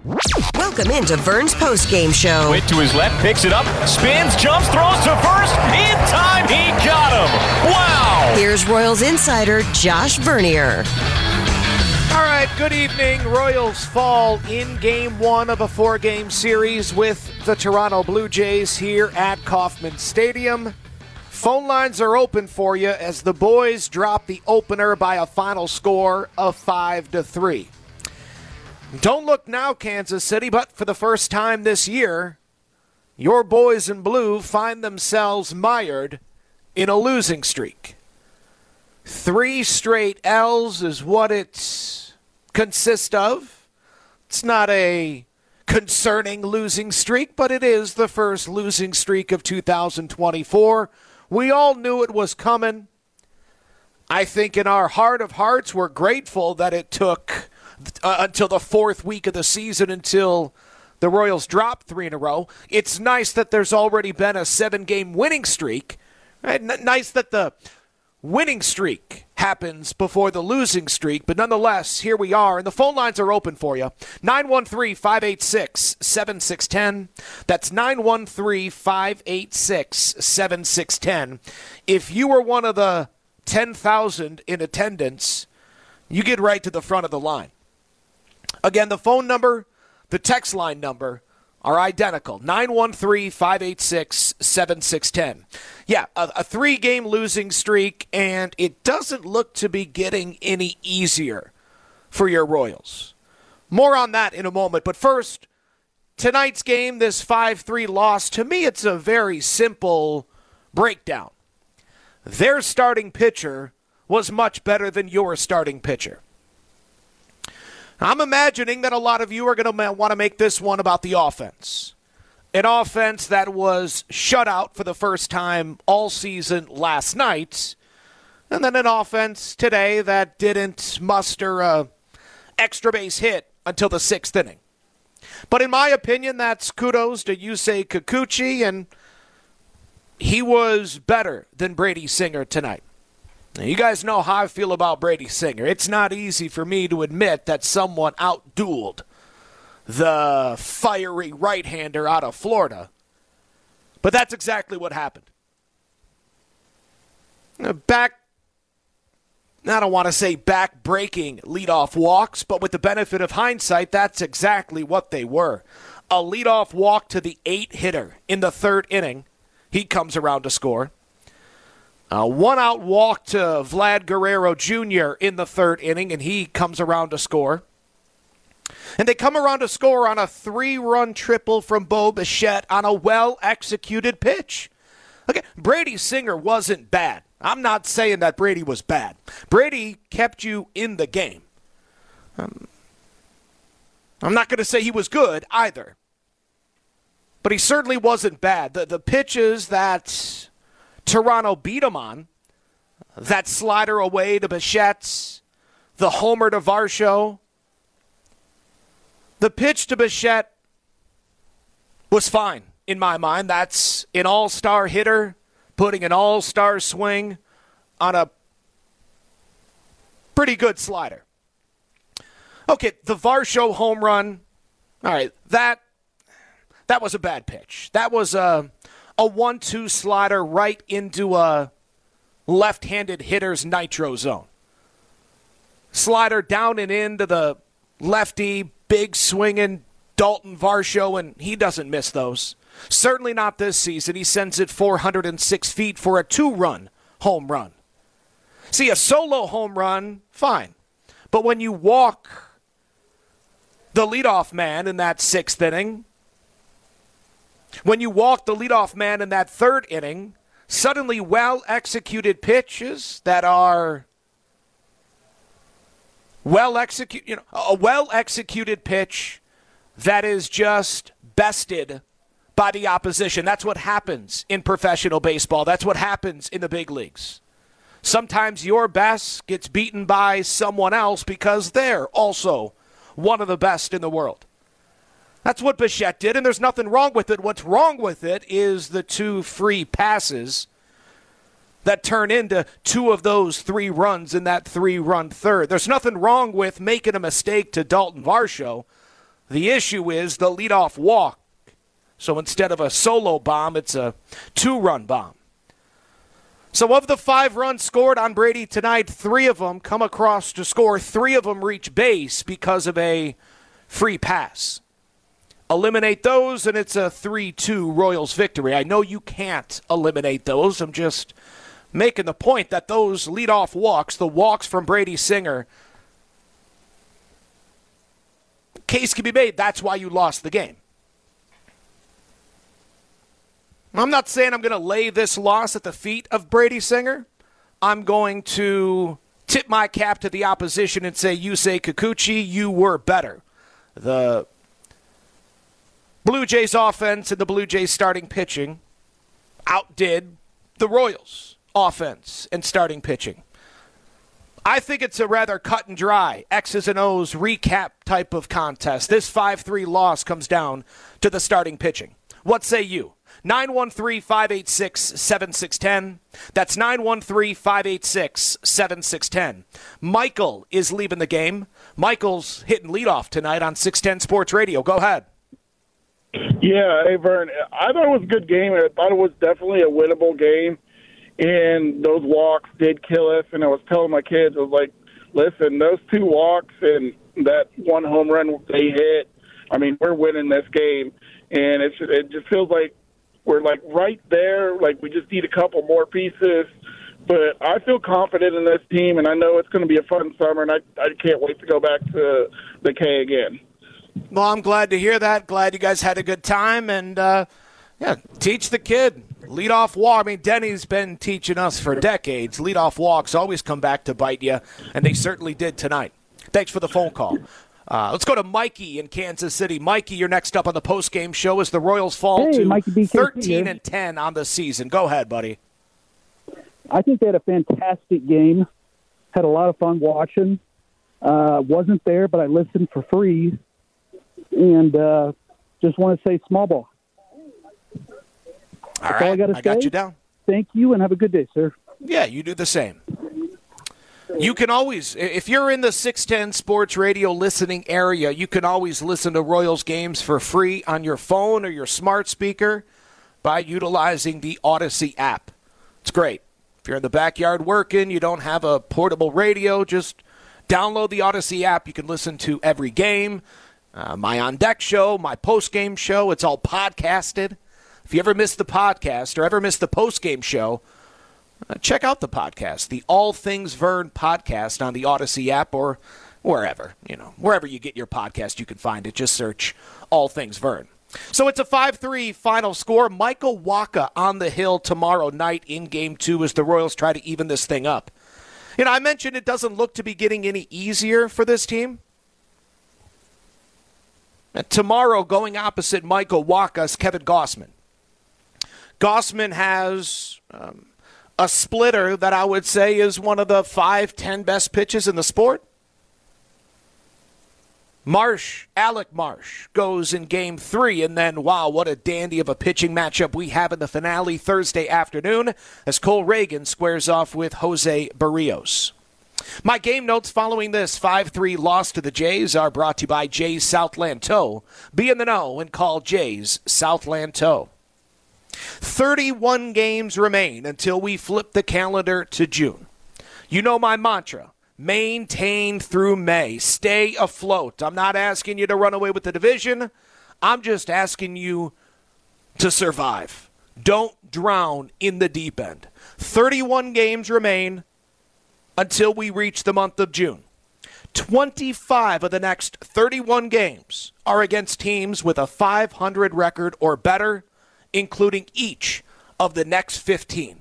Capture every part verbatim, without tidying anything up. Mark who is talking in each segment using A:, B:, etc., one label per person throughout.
A: Welcome into Vern's postgame show.
B: Wait to his left, picks it up, spins, jumps, throws to first. In time, he got him. Wow!
A: Here's Royals insider Josh Vernier.
C: All right, good evening. Royals fall in game one of a four-game series with the Toronto Blue Jays here at Kauffman Stadium. Phone lines are open for you as the boys drop the opener by a final score of five to three. Don't look now, Kansas City, but for the first time this year, your boys in blue find themselves mired in a losing streak. Three straight L's is what it consists of. It's not a concerning losing streak, but it is the first losing streak of two thousand twenty-four. We all knew it was coming. I think in our heart of hearts, we're grateful that it took uh, until the fourth week of the season until the Royals dropped three in a row. It's nice that there's already been a seven-game winning streak. Right? N- nice that the winning streak happens before the losing streak, but nonetheless, here we are, and the phone lines are open for you. nine one three, five eight six, seven six one zero. That's nine one three, five eight six, seven six one zero. If you were one of the ten thousand in attendance, you get right to the front of the line. Again, the phone number, the text line number are identical. nine one three, five eight six, seven six one zero. Yeah, a, a three-game losing streak, and it doesn't look to be getting any easier for your Royals. More on that in a moment. But first, tonight's game, this five three loss, to me it's a very simple breakdown. Their starting pitcher was much better than your starting pitcher. I'm imagining that a lot of you are going to want to make this one about the offense. An offense that was shut out for the first time all season last night, and then an offense today that didn't muster a extra base hit until the sixth inning. But in my opinion, that's kudos to Yusei Kikuchi, and he was better than Brady Singer tonight. Now, you guys know how I feel about Brady Singer. It's not easy for me to admit that someone outdueled the fiery right-hander out of Florida. But that's exactly what happened. Back, I don't want to say back-breaking leadoff walks, but with the benefit of hindsight, that's exactly what they were. A leadoff walk to the eight-hitter in the third inning. He comes around to score. A one-out walk to Vlad Guerrero Junior in the third inning, and he comes around to score. And they come around to score on a three-run triple from Bo Bichette on a well-executed pitch. Okay, Brady Singer wasn't bad. I'm not saying that Brady was bad. Brady kept you in the game. Um, I'm not going to say he was good either. But he certainly wasn't bad. The, the pitches that Toronto beat him on, that slider away to Bichette, the homer to Varsho, the pitch to Bichette was fine in my mind. That's an all-star hitter putting an all-star swing on a pretty good slider. Okay, the Varsho home run, all right, that that was a bad pitch. That was a, a one two slider right into a left-handed hitter's nitro zone. Slider down and into the lefty, big swinging Dalton Varsho, and he doesn't miss those. Certainly not this season. He sends it four hundred six feet for a two-run home run. See, a solo home run, fine. But when you walk the leadoff man in that sixth inning, when you walk the leadoff man in that third inning, suddenly well-executed pitches that are well executed, you know, a well-executed pitch that is just bested by the opposition. That's what happens in professional baseball. That's what happens in the big leagues. Sometimes your best gets beaten by someone else because they're also one of the best in the world. That's what Bichette did, and there's nothing wrong with it. What's wrong with it is the two free passes that turn into two of those three runs in that three-run third. There's nothing wrong with making a mistake to Dalton Varsho. The issue is the leadoff walk. So instead of a solo bomb, it's a two-run bomb. So of the five runs scored on Brady tonight, three of them come across to score. Three of them reach base because of a free pass. Eliminate those, and it's a three two Royals victory. I know you can't eliminate those. I'm just making the point that those leadoff walks, the walks from Brady Singer, case can be made. That's why you lost the game. I'm not saying I'm going to lay this loss at the feet of Brady Singer. I'm going to tip my cap to the opposition and say, Yusei Kikuchi, you were better. The Blue Jays offense and the Blue Jays starting pitching outdid the Royals offense and starting pitching. I think it's a rather cut and dry X's and O's recap type of contest. This five three loss comes down to the starting pitching. What say you? nine one three, five eight six, seven six one zero. That's nine one three, five eight six, seven six one zero. Michael is leaving the game. Michael's hitting leadoff tonight on six ten Sports Radio. Go ahead.
D: Yeah, hey, Vern, I thought it was a good game. I thought it was definitely a winnable game, and those walks did kill us. And I was telling my kids, I was like, listen, those two walks and that one home run they hit, I mean, we're winning this game. And it's, it just feels like we're, like, right there. Like, we just need a couple more pieces. But I feel confident in this team, and I know it's going to be a fun summer, and I, I can't wait to go back to the K again.
C: Well, I'm glad to hear that. Glad you guys had a good time. And, uh, yeah, teach the kid. Leadoff walk. I mean, Denny's been teaching us for decades. Leadoff walks always come back to bite you, and they certainly did tonight. Thanks for the phone call. Uh, let's go to Mikey in Kansas City. Mikey, you're next up on the postgame show as the Royals fall
E: hey,
C: to thirteen and ten on the season. Go ahead, buddy.
E: I think they had a fantastic game. Had a lot of fun watching. Uh, wasn't there, but I listened for free. And uh, just want to say small ball.
C: All right, all I, gotta I got you down.
E: Thank you, and have a good day, sir.
C: Yeah, you do the same. You can always, if you're in the six ten Sports Radio listening area, you can always listen to Royals games for free on your phone or your smart speaker by utilizing the Odyssey app. It's great. If you're in the backyard working, you don't have a portable radio, just download the Odyssey app. You can listen to every game, uh, my On Deck show, my post-game show. It's all podcasted. If you ever miss the podcast or ever miss the post-game show, uh, check out the podcast, the All Things Vern podcast on the Odyssey app or wherever, you know, wherever you get your podcast, you can find it. Just search All Things Vern. So it's a five three final score. Michael Wacha on the hill tomorrow night in Game two as the Royals try to even this thing up. You know, I mentioned it doesn't look to be getting any easier for this team. And tomorrow, going opposite Michael Wacha is Kevin Gausman. Gausman has um, a splitter that I would say is one of the five, ten best pitches in the sport. Marsh, Alec Marsh, goes in game three, and then, wow, what a dandy of a pitching matchup we have in the finale Thursday afternoon as Cole Reagan squares off with Jose Barrios. My game notes following this five three loss to the Jays are brought to you by Jays Southland Tow. Be in the know and call Jays Southland Tow. thirty-one games remain until we flip the calendar to June. You know my mantra. Maintain through May. Stay afloat. I'm not asking you to run away with the division. I'm just asking you to survive. Don't drown in the deep end. thirty-one games remain until we reach the month of June. twenty-five of the next thirty-one games are against teams with a five hundred record or better, including each of the next fifteen.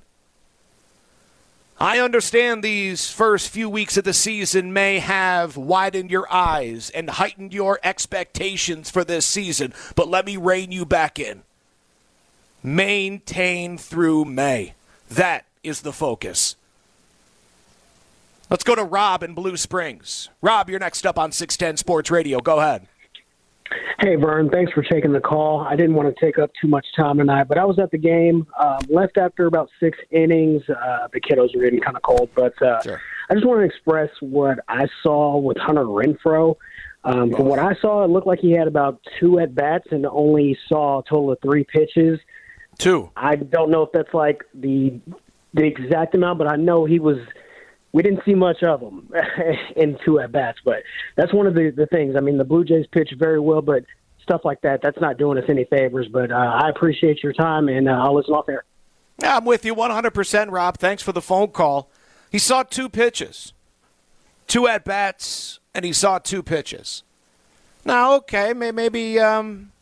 C: I understand these first few weeks of the season may have widened your eyes and heightened your expectations for this season, but let me rein you back in. Maintain through May. That is the focus. Let's go to Rob in Blue Springs. Rob, you're next up on six ten Sports Radio. Go ahead.
F: Hey, Vern, thanks for taking the call. I didn't want to take up too much time tonight, but I was at the game, um, left after about six innings. Uh, the kiddos were getting kind of cold, but uh, sure. I just want to express what I saw with Hunter Renfroe. Um, from what I saw, it looked like he had about two at-bats and only saw a total of three pitches.
C: Two.
F: I don't know if that's like the the exact amount, but I know he was – we didn't see much of him in two at-bats. But that's one of the, the things. I mean, the Blue Jays pitch very well, but stuff like that, that's not doing us any favors. But uh, I appreciate your time, and uh, I'll listen off there.
C: Yeah, I'm with you one hundred percent, Rob. Thanks for the phone call. He saw two pitches, two at-bats, and he saw two pitches. Now, okay, maybe um,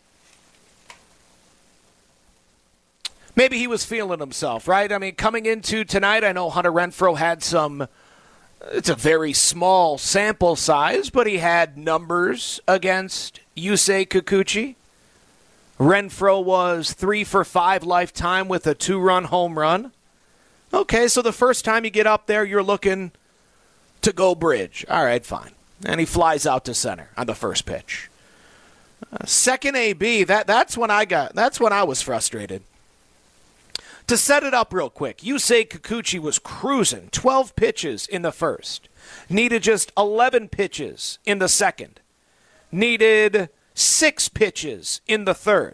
C: maybe he was feeling himself, right? I mean, coming into tonight, I know Hunter Renfroe had some, it's a very small sample size, but he had numbers against Yusei Kikuchi. Renfroe was three for five lifetime with a two-run home run. Okay, so the first time you get up there, you're looking to go bridge. All right, fine. And he flies out to center on the first pitch. Uh, second A B, that that's when I got that's when I was frustrated. To set it up real quick, Yusei Kikuchi was cruising twelve pitches in the first. Needed just eleven pitches in the second. Needed six pitches in the third.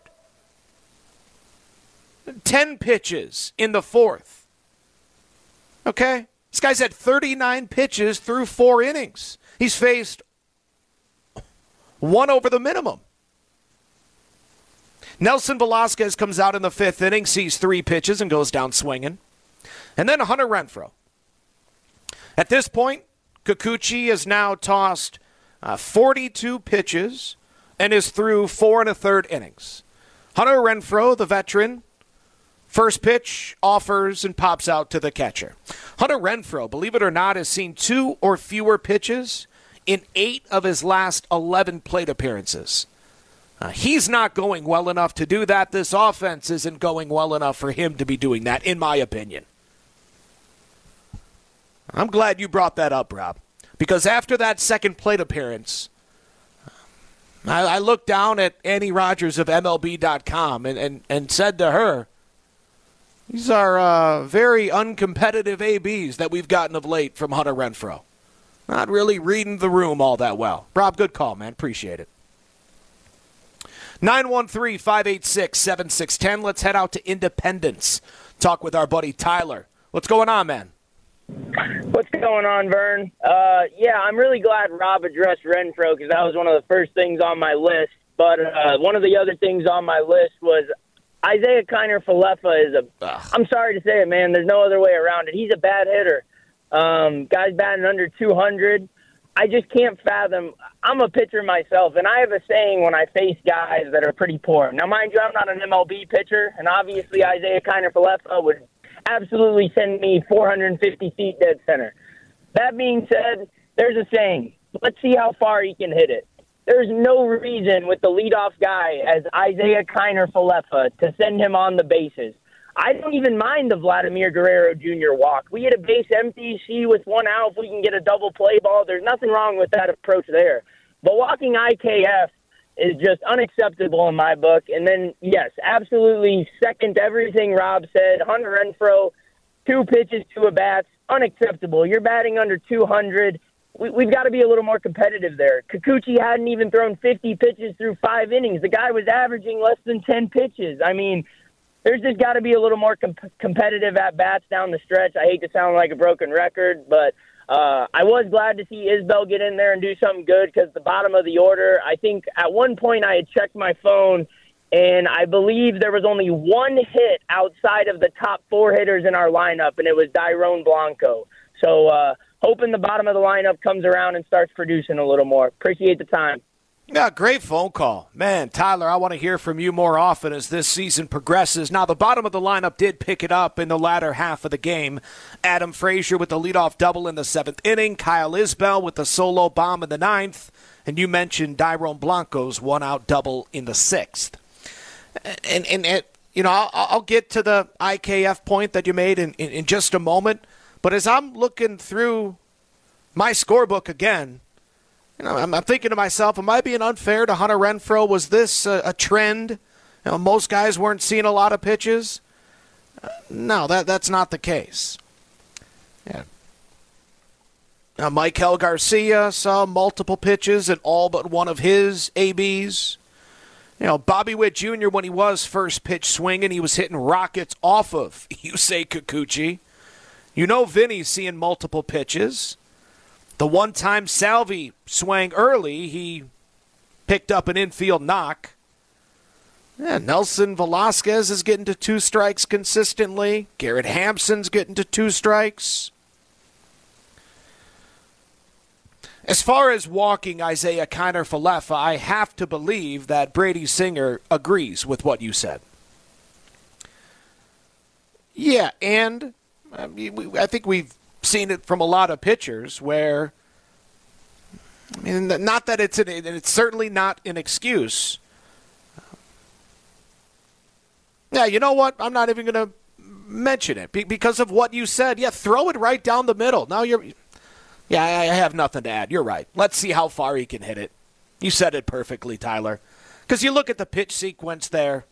C: ten pitches in the fourth. Okay? This guy's had thirty-nine pitches through four innings. He's faced one over the minimum. Nelson Velasquez comes out in the fifth inning, sees three pitches, and goes down swinging. And then Hunter Renfroe. At this point, Kikuchi has now tossed uh, forty-two pitches and is through four and a third innings. Hunter Renfroe, the veteran, first pitch, offers, and pops out to the catcher. Hunter Renfroe, believe it or not, has seen two or fewer pitches in eight of his last eleven plate appearances. Uh, he's not going well enough to do that. This offense isn't going well enough for him to be doing that, in my opinion. I'm glad you brought that up, Rob, because after that second plate appearance, I, I looked down at Annie Rogers of M L B dot com and, and, and said to her, these are uh, very uncompetitive A Bs that we've gotten of late from Hunter Renfroe. Not really reading the room all that well. Rob, good call, man. Appreciate it. nine one three, five eight six, seven six one zero. Let's head out to Independence. Talk with our buddy Tyler. What's going on, man?
G: What's going on, Vern? Uh, yeah, I'm really glad Rob addressed Renfroe because that was one of the first things on my list. But uh, one of the other things on my list was Isaiah Kiner-Falefa is a Ugh. I'm sorry to say it, man. There's no other way around it. He's a bad hitter. Um, guy's batting under two hundred. I just can't fathom. I'm a pitcher myself, and I have a saying when I face guys that are pretty poor. Now, mind you, I'm not an M L B pitcher, and obviously Isaiah Kiner-Falefa would absolutely send me four hundred fifty feet dead center. That being said, there's a saying. Let's see how far he can hit it. There's no reason with the leadoff guy as Isaiah Kiner-Falefa to send him on the bases. I don't even mind the Vladimir Guerrero Junior walk. We get a base empty, see with one out if we can get a double play ball. There's nothing wrong with that approach there. But walking I K F is just unacceptable in my book. And then, yes, absolutely second to everything Rob said. Hunter Renfroe, two pitches, two at-bats, unacceptable. You're batting under two hundred. We, we've got to be a little more competitive there. Kikuchi hadn't even thrown fifty pitches through five innings. The guy was averaging less than ten pitches. I mean, there's just got to be a little more comp- competitive at-bats down the stretch. I hate to sound like a broken record, but uh, I was glad to see Isbell get in there and do something good because the bottom of the order, I think at one point I had checked my phone, and I believe there was only one hit outside of the top four hitters in our lineup, and it was Dairon Blanco. So uh, hoping the bottom of the lineup comes around and starts producing a little more. Appreciate the time.
C: Yeah, great phone call. Man, Tyler, I want to hear from you more often as this season progresses. Now, the bottom of the lineup did pick it up in the latter half of the game. Adam Frazier with the leadoff double in the seventh inning. Kyle Isbell with the solo bomb in the ninth. And you mentioned Dairon Blanco's one-out double in the sixth. And, and, and you know, I'll, I'll get to the I K F point that you made in, in, in just a moment. But as I'm looking through my scorebook again, You know, I'm, I'm thinking to myself, am I being unfair to Hunter Renfroe? Was this a, a trend? You know, most guys weren't seeing a lot of pitches. Uh, no, that that's not the case. Yeah. Uh, Michael Garcia saw multiple pitches in all but one of his A Bs. You know, Bobby Witt Junior, when he was first pitch swinging, he was hitting rockets off of Yusei Kikuchi. You know Vinny's seeing multiple pitches. The one time Salvi swang early, he picked up an infield knock. Yeah, Nelson Velasquez is getting to two strikes consistently. Garrett Hampson's getting to two strikes. As far as walking Isaiah Kiner-Falefa, I have to believe that Brady Singer agrees with what you said. Yeah, and I mean, I think we've seen it from a lot of pitchers where, I mean, not that it's an, it's certainly not an excuse. Yeah, you know what? I'm not even going to mention it because of what you said. Yeah, throw it right down the middle. Now you're, yeah, I have nothing to add. You're right. Let's see how far he can hit it. You said it perfectly, Tyler. Because you look at the pitch sequence there.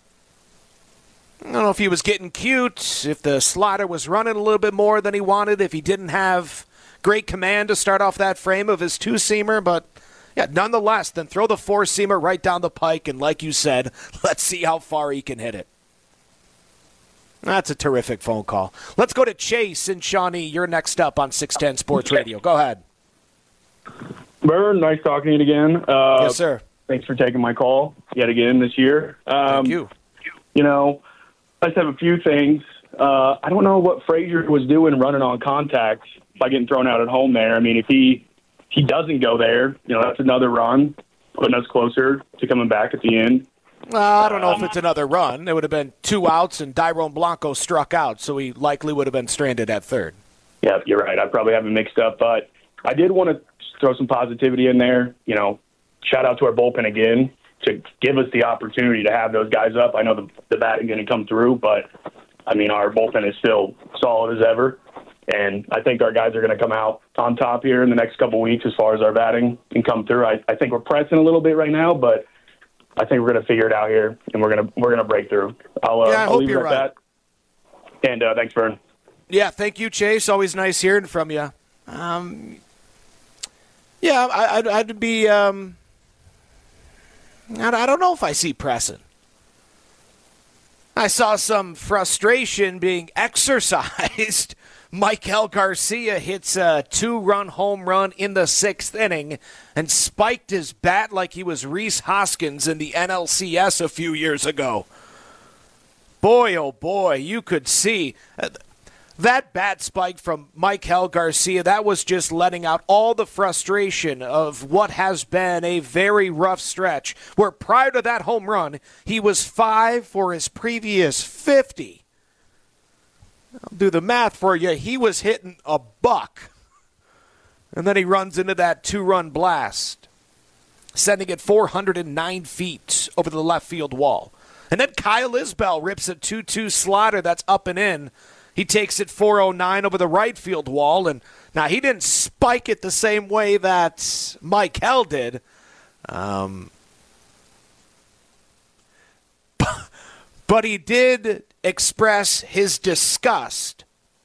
C: I don't know if he was getting cute, if the slider was running a little bit more than he wanted, if he didn't have great command to start off that frame of his two-seamer, but yeah, nonetheless, then throw the four-seamer right down the pike, and like you said, let's see how far he can hit it. That's a terrific phone call. Let's go to Chase in Shawnee. You're next up on six ten Sports Radio. Go ahead.
H: Vern, nice talking to you again. Uh,
C: yes, sir.
H: Thanks for taking my call yet again this year. Um,
C: Thank you.
H: You know, I just have a few things. Uh, I don't know what Frazier was doing running on contact by getting thrown out at home there. I mean, if he he doesn't go there, you know, that's another run, putting us closer to coming back at the end.
C: Uh, I don't know um, if it's another run. It would have been two outs, and Dairon Blanco struck out, so he likely would have been stranded at third.
H: Yeah, you're right. I probably have it mixed up, but I did want to throw some positivity in there. You know, shout out to our bullpen again to give us the opportunity to have those guys up. I know the, the batting going to come through, but, I mean, our bullpen is still solid as ever. And I think our guys are going to come out on top here in the next couple of weeks as far as our batting can come through. I, I think we're pressing a little bit right now, but I think we're going to figure it out here, and we're going to we're going to break through. I'll, uh,
C: yeah, I
H: I'll
C: hope
H: leave
C: you're
H: it at
C: right.
H: that. And uh, thanks, Vern.
C: Yeah, thank you, Chase. Always nice hearing from you. Um, yeah, I, I'd, I'd be. Um, I don't know if I see pressing. I saw some frustration being exercised. Michael Garcia hits a two-run home run in the sixth inning and spiked his bat like he was Rhys Hoskins in the N L C S a few years ago. Boy, oh boy, you could see that bat spike from Michael Garcia. That was just letting out all the frustration of what has been a very rough stretch, where prior to that home run, he was five for his previous fifty. I'll do the math for you. He was hitting a buck. And then he runs into that two-run blast, sending it four hundred nine feet over the left field wall. And then Kyle Isbell rips a two two slider that's up and in. He takes it four oh nine over the right field wall. And now he didn't spike it the same way that Mike Hell did. Um, but he did express his disgust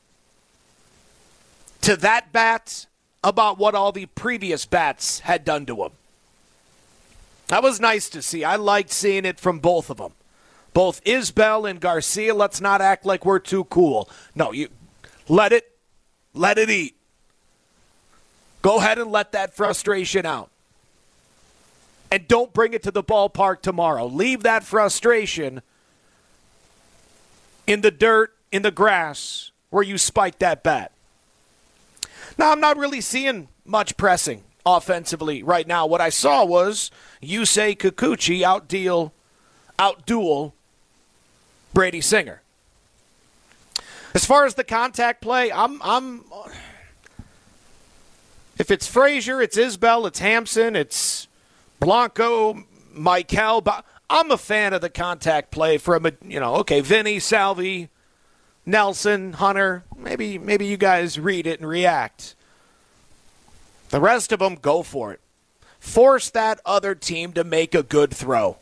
C: to that bat about what all the previous bats had done to him. That was nice to see. I liked seeing it from both of them. Both Isbell and Garcia. Let's not act like we're too cool. No, you let it, let it eat. Go ahead and let that frustration out. And don't bring it to the ballpark tomorrow. Leave that frustration in the dirt, in the grass, where you spiked that bat. Now, I'm not really seeing much pressing offensively right now. What I saw was Yusei Kikuchi outdeal, outduel Brady Singer. As far as the contact play, I'm, I'm. If it's Frazier, it's Isbell, it's Hampson, it's Blanco, Michael. I'm a fan of the contact play from, a, you know, okay, Vinny, Salvi, Nelson, Hunter. Maybe, maybe you guys read it and react. The rest of them, go for it. Force that other team to make a good throw.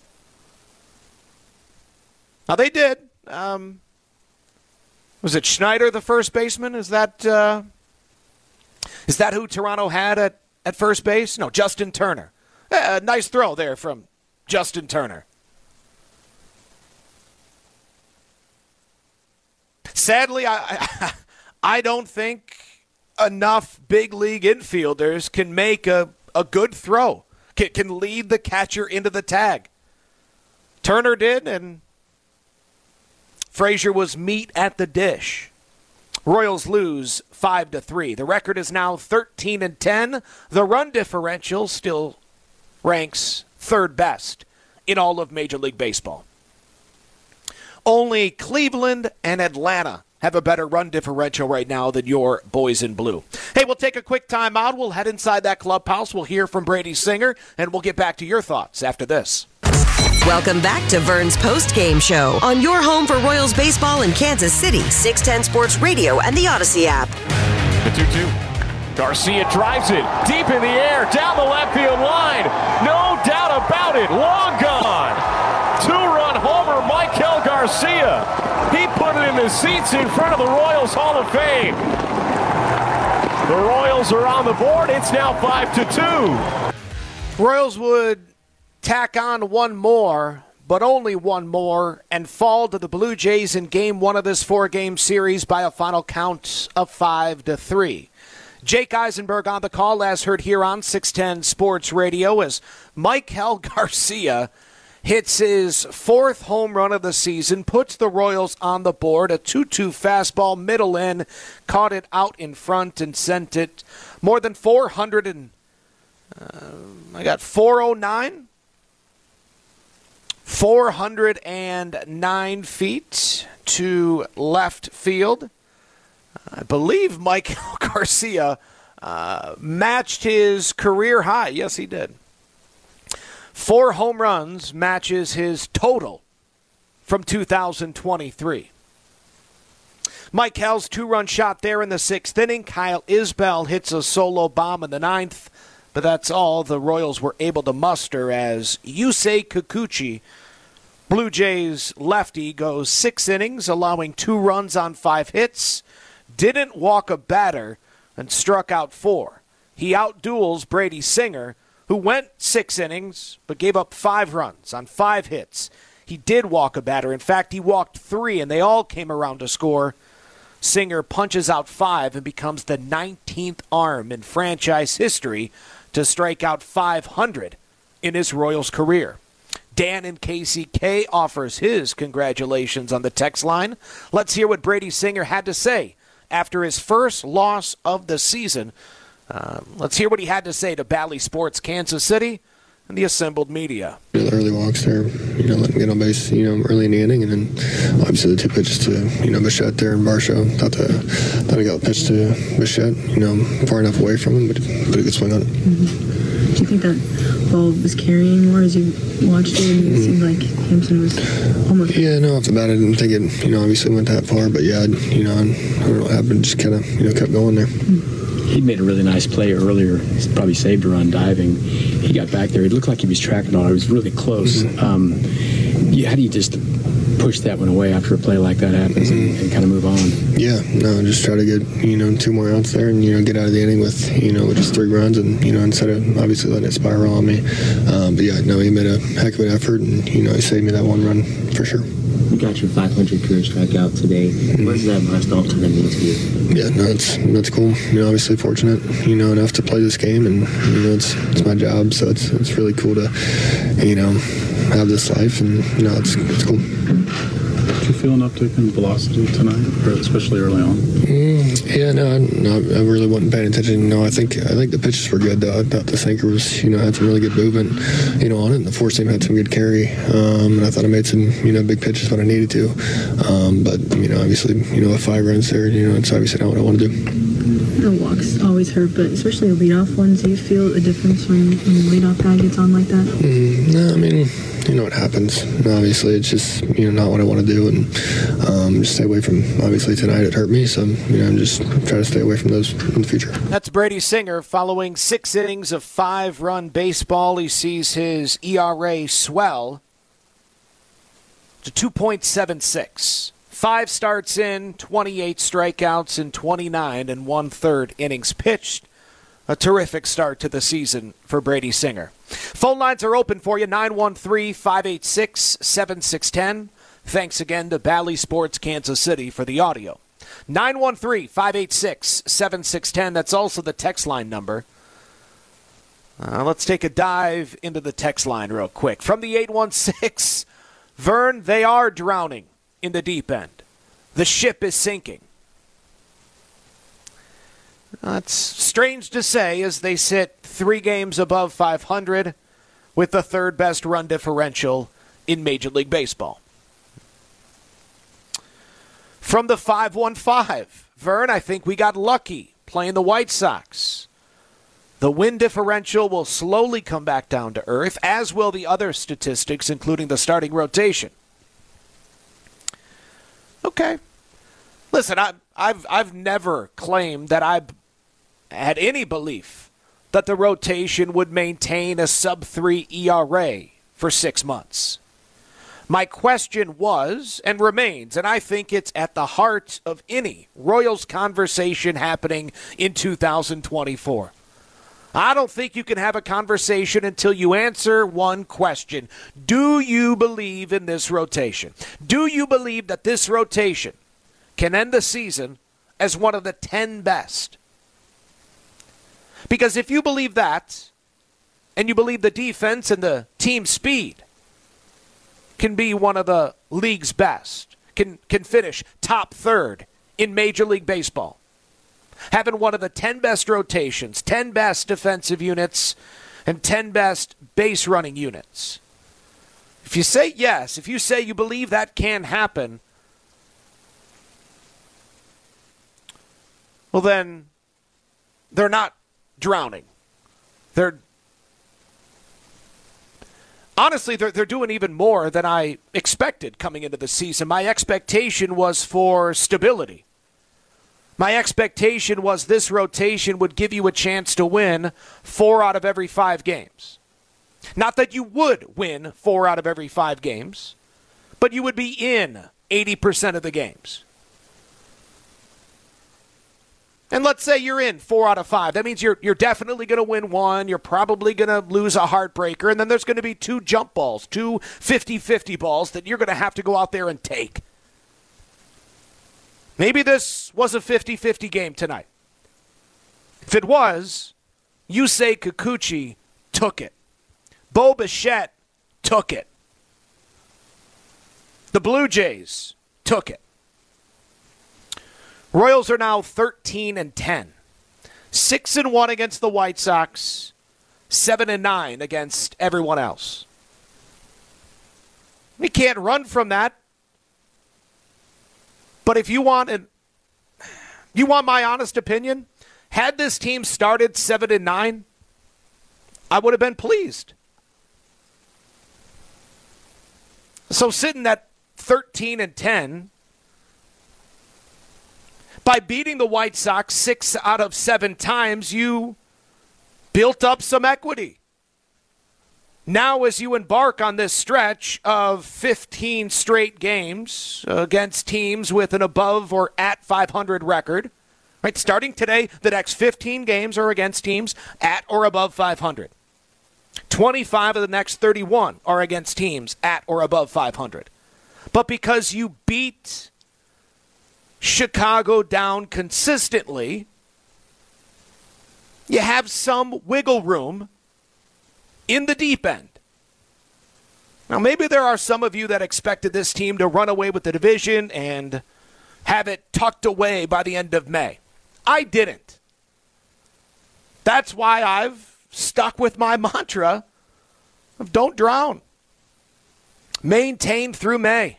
C: Now, they did. Um, was it Schneider, the first baseman? Is that uh, Is that who Toronto had at, at first base? No, Justin Turner. Uh, nice throw there from Justin Turner. Sadly, I, I I don't think enough big league infielders can make a, a good throw, can, can lead the catcher into the tag. Turner did, and Frazier was meat at the dish. Royals lose five to three. The record is now thirteen and ten. The run differential still ranks third best in all of Major League Baseball. Only Cleveland and Atlanta have a better run differential right now than your boys in blue. Hey, we'll take a quick time out. We'll head inside that clubhouse. We'll hear from Brady Singer, and we'll get back to your thoughts after this.
A: Welcome back to Vern's Post-Game Show on your home for Royals baseball in Kansas City, six ten Sports Radio and the Odyssey app.
B: The two two. Garcia drives it deep in the air, down the left field line. No doubt about it. Long gone. Two-run homer, Maikel Garcia. He put it in the seats in front of the Royals Hall of Fame. The Royals are on the board. It's now five to two.
C: Royals would tack on one more, but only one more, and fall to the Blue Jays in game one of this four-game series by a final count of five to three. Jake Eisenberg on the call, as heard here on six ten Sports Radio, as Maikel Garcia hits his fourth home run of the season, puts the Royals on the board. A two two fastball, middle in, caught it out in front and sent it more than four hundred and uh, I got four oh nine? four hundred nine feet to left field. I believe Maikel Garcia uh, matched his career high. Yes, he did. Four home runs matches his total from two thousand twenty-three. Maikel's two-run shot there in the sixth inning. Kyle Isbell hits a solo bomb in the ninth, but that's all the Royals were able to muster as Yusei Kikuchi, Blue Jays lefty, goes six innings, allowing two runs on five hits, didn't walk a batter, and struck out four. He outduels Brady Singer, who went six innings but gave up five runs on five hits. He did walk a batter. In fact, he walked three, and they all came around to score. Singer punches out five and becomes the nineteenth arm in franchise history to strike out five hundred in his Royals career. Dan in K C K offers his congratulations on the text line. Let's hear what Brady Singer had to say after his first loss of the season. Uh, let's hear what he had to say to Bally Sports Kansas City and the assembled media.
I: The early walks there, you know, letting get on base, you know, early in the inning, and then obviously the two pitches to, you know, Bichette there and Varsho. Thought the thought I got the pitch to Bichette, you know, far enough away from him, but but a good swing on it.
J: Mm-hmm. Do you think that ball was carrying more as you watched it? And it mm-hmm. seemed like Hampson was almost.
I: Yeah, no, off the bat I didn't think it, you know, obviously went that far, but yeah, you know, I don't know what happened, just kind of, you know, kept going there. Mm-hmm.
K: He made a really nice play earlier. He probably saved a run diving. He got back there. It looked like he was tracking on it. It was really close. Mm-hmm. Um, yeah, how do you just push that one away after a play like that happens mm-hmm. and, and kind of move on?
I: Yeah, no, just try to get, you know, two more outs there and, you know, get out of the inning with, you know, with just three runs and, you know, instead of obviously letting it spiral on me. Um, but, yeah, no, he made a heck of an effort and, you know, he saved me that one run for sure.
L: You got your five hundred career strikeout today. Mm-hmm. What does that milestone to mean to you?
I: Yeah, no, it's that's cool. You know, obviously fortunate, you know, enough to play this game, and you know, it's it's my job, so it's it's really cool to, you know, have this life, and you know, it's it's cool.
M: Did you feel an uptick in velocity tonight, or especially early on?
I: Mm, yeah, no, I, no, I really wasn't paying attention. No, I think I think the pitches were good, though. I thought the sinker was, you know, had some really good movement, you know, on it, and the four seam had some good carry. Um, and I thought I made some, you know, big pitches when I needed to. Um, but you know, obviously, you know, with five runs there, you know, it's obviously not what I want to do.
J: The walks always hurt, but especially the leadoff ones. Do you feel a difference when, when the leadoff guy gets on like that?
I: Mm, no, I mean, you know what happens. Obviously, it's just, you know, not what I want to do, and um, just stay away from, obviously, tonight it hurt me, so, you know, I'm just trying to stay away from those in the future.
C: That's Brady Singer. Following six innings of five-run baseball, he sees his E R A swell to two point seven six. Five starts in, twenty-eight strikeouts in twenty-nine and one-third innings pitched. A terrific start to the season for Brady Singer. Phone lines are open for you, nine one three, five eight six, seven six one zero. Thanks again to Bally Sports Kansas City for the audio. nine one three, five eight six, seven six one zero. That's also the text line number. Uh, let's take a dive into the text line real quick. From the eight one six, Vern, they are drowning in the deep end. The ship is sinking. That's strange to say as they sit three games above five hundred with the third best run differential in Major League Baseball. From the five one five, Vern, I think we got lucky playing the White Sox. The win differential will slowly come back down to earth, as will the other statistics, including the starting rotation. Okay. Listen, I, I've I've never claimed that I had any belief that the rotation would maintain a sub three E R A for six months. My question was and remains, and I think it's at the heart of any Royals conversation happening in two thousand twenty-four. I don't think you can have a conversation until you answer one question. Do you believe in this rotation? Do you believe that this rotation can end the season as one of the ten best? Because if you believe that, and you believe the defense and the team speed can be one of the league's best, can, can finish top third in Major League Baseball, having one of the ten best rotations, ten best defensive units, and ten best base running units. If you say yes, if you say you believe that can happen, well then, they're not drowning. They're honestly, they're, they're doing even more than I expected coming into the season. My expectation was for stability. My expectation was this rotation would give you a chance to win four out of every five games. Not that you would win four out of every five games, but you would be in eighty percent of the games. And let's say you're in four out of five. That means you're you're definitely going to win one. You're probably going to lose a heartbreaker. And then there's going to be two jump balls, two fifty-fifty balls that you're going to have to go out there and take. Maybe this was a fifty-fifty game tonight. If it was, Yusei Kikuchi took it. Bo Bichette took it. The Blue Jays took it. Royals are now thirteen and ten. six and one against the White Sox, seven and nine against everyone else. We can't run from that. But if you want an, you want my honest opinion, had this team started seven and nine, I would have been pleased. So sitting at thirteen and ten, by beating the White Sox six out of seven times, you built up some equity. Now, as you embark on this stretch of fifteen straight games against teams with an above or at five hundred record, right? Starting today, the next fifteen games are against teams at or above five hundred. twenty-five of the next thirty-one are against teams at or above five hundred. But because you beat Chicago down consistently, you have some wiggle room in the deep end. Now, maybe there are some of you that expected this team to run away with the division and have it tucked away by the end of May. I didn't. That's why I've stuck with my mantra of don't drown. Maintain through May.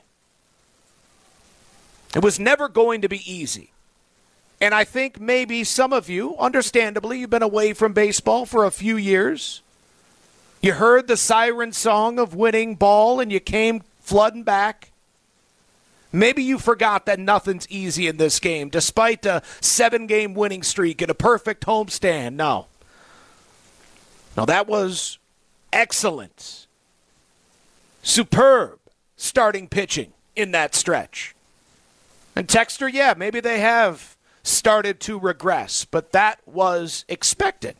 C: It was never going to be easy. And I think maybe some of you, understandably, you've been away from baseball for a few years. You heard the siren song of winning ball and you came flooding back. Maybe you forgot that nothing's easy in this game, despite a seven-game winning streak and a perfect homestand. No. No, that was excellent. Superb starting pitching in that stretch. And Texter, yeah, maybe they have started to regress, but that was expected.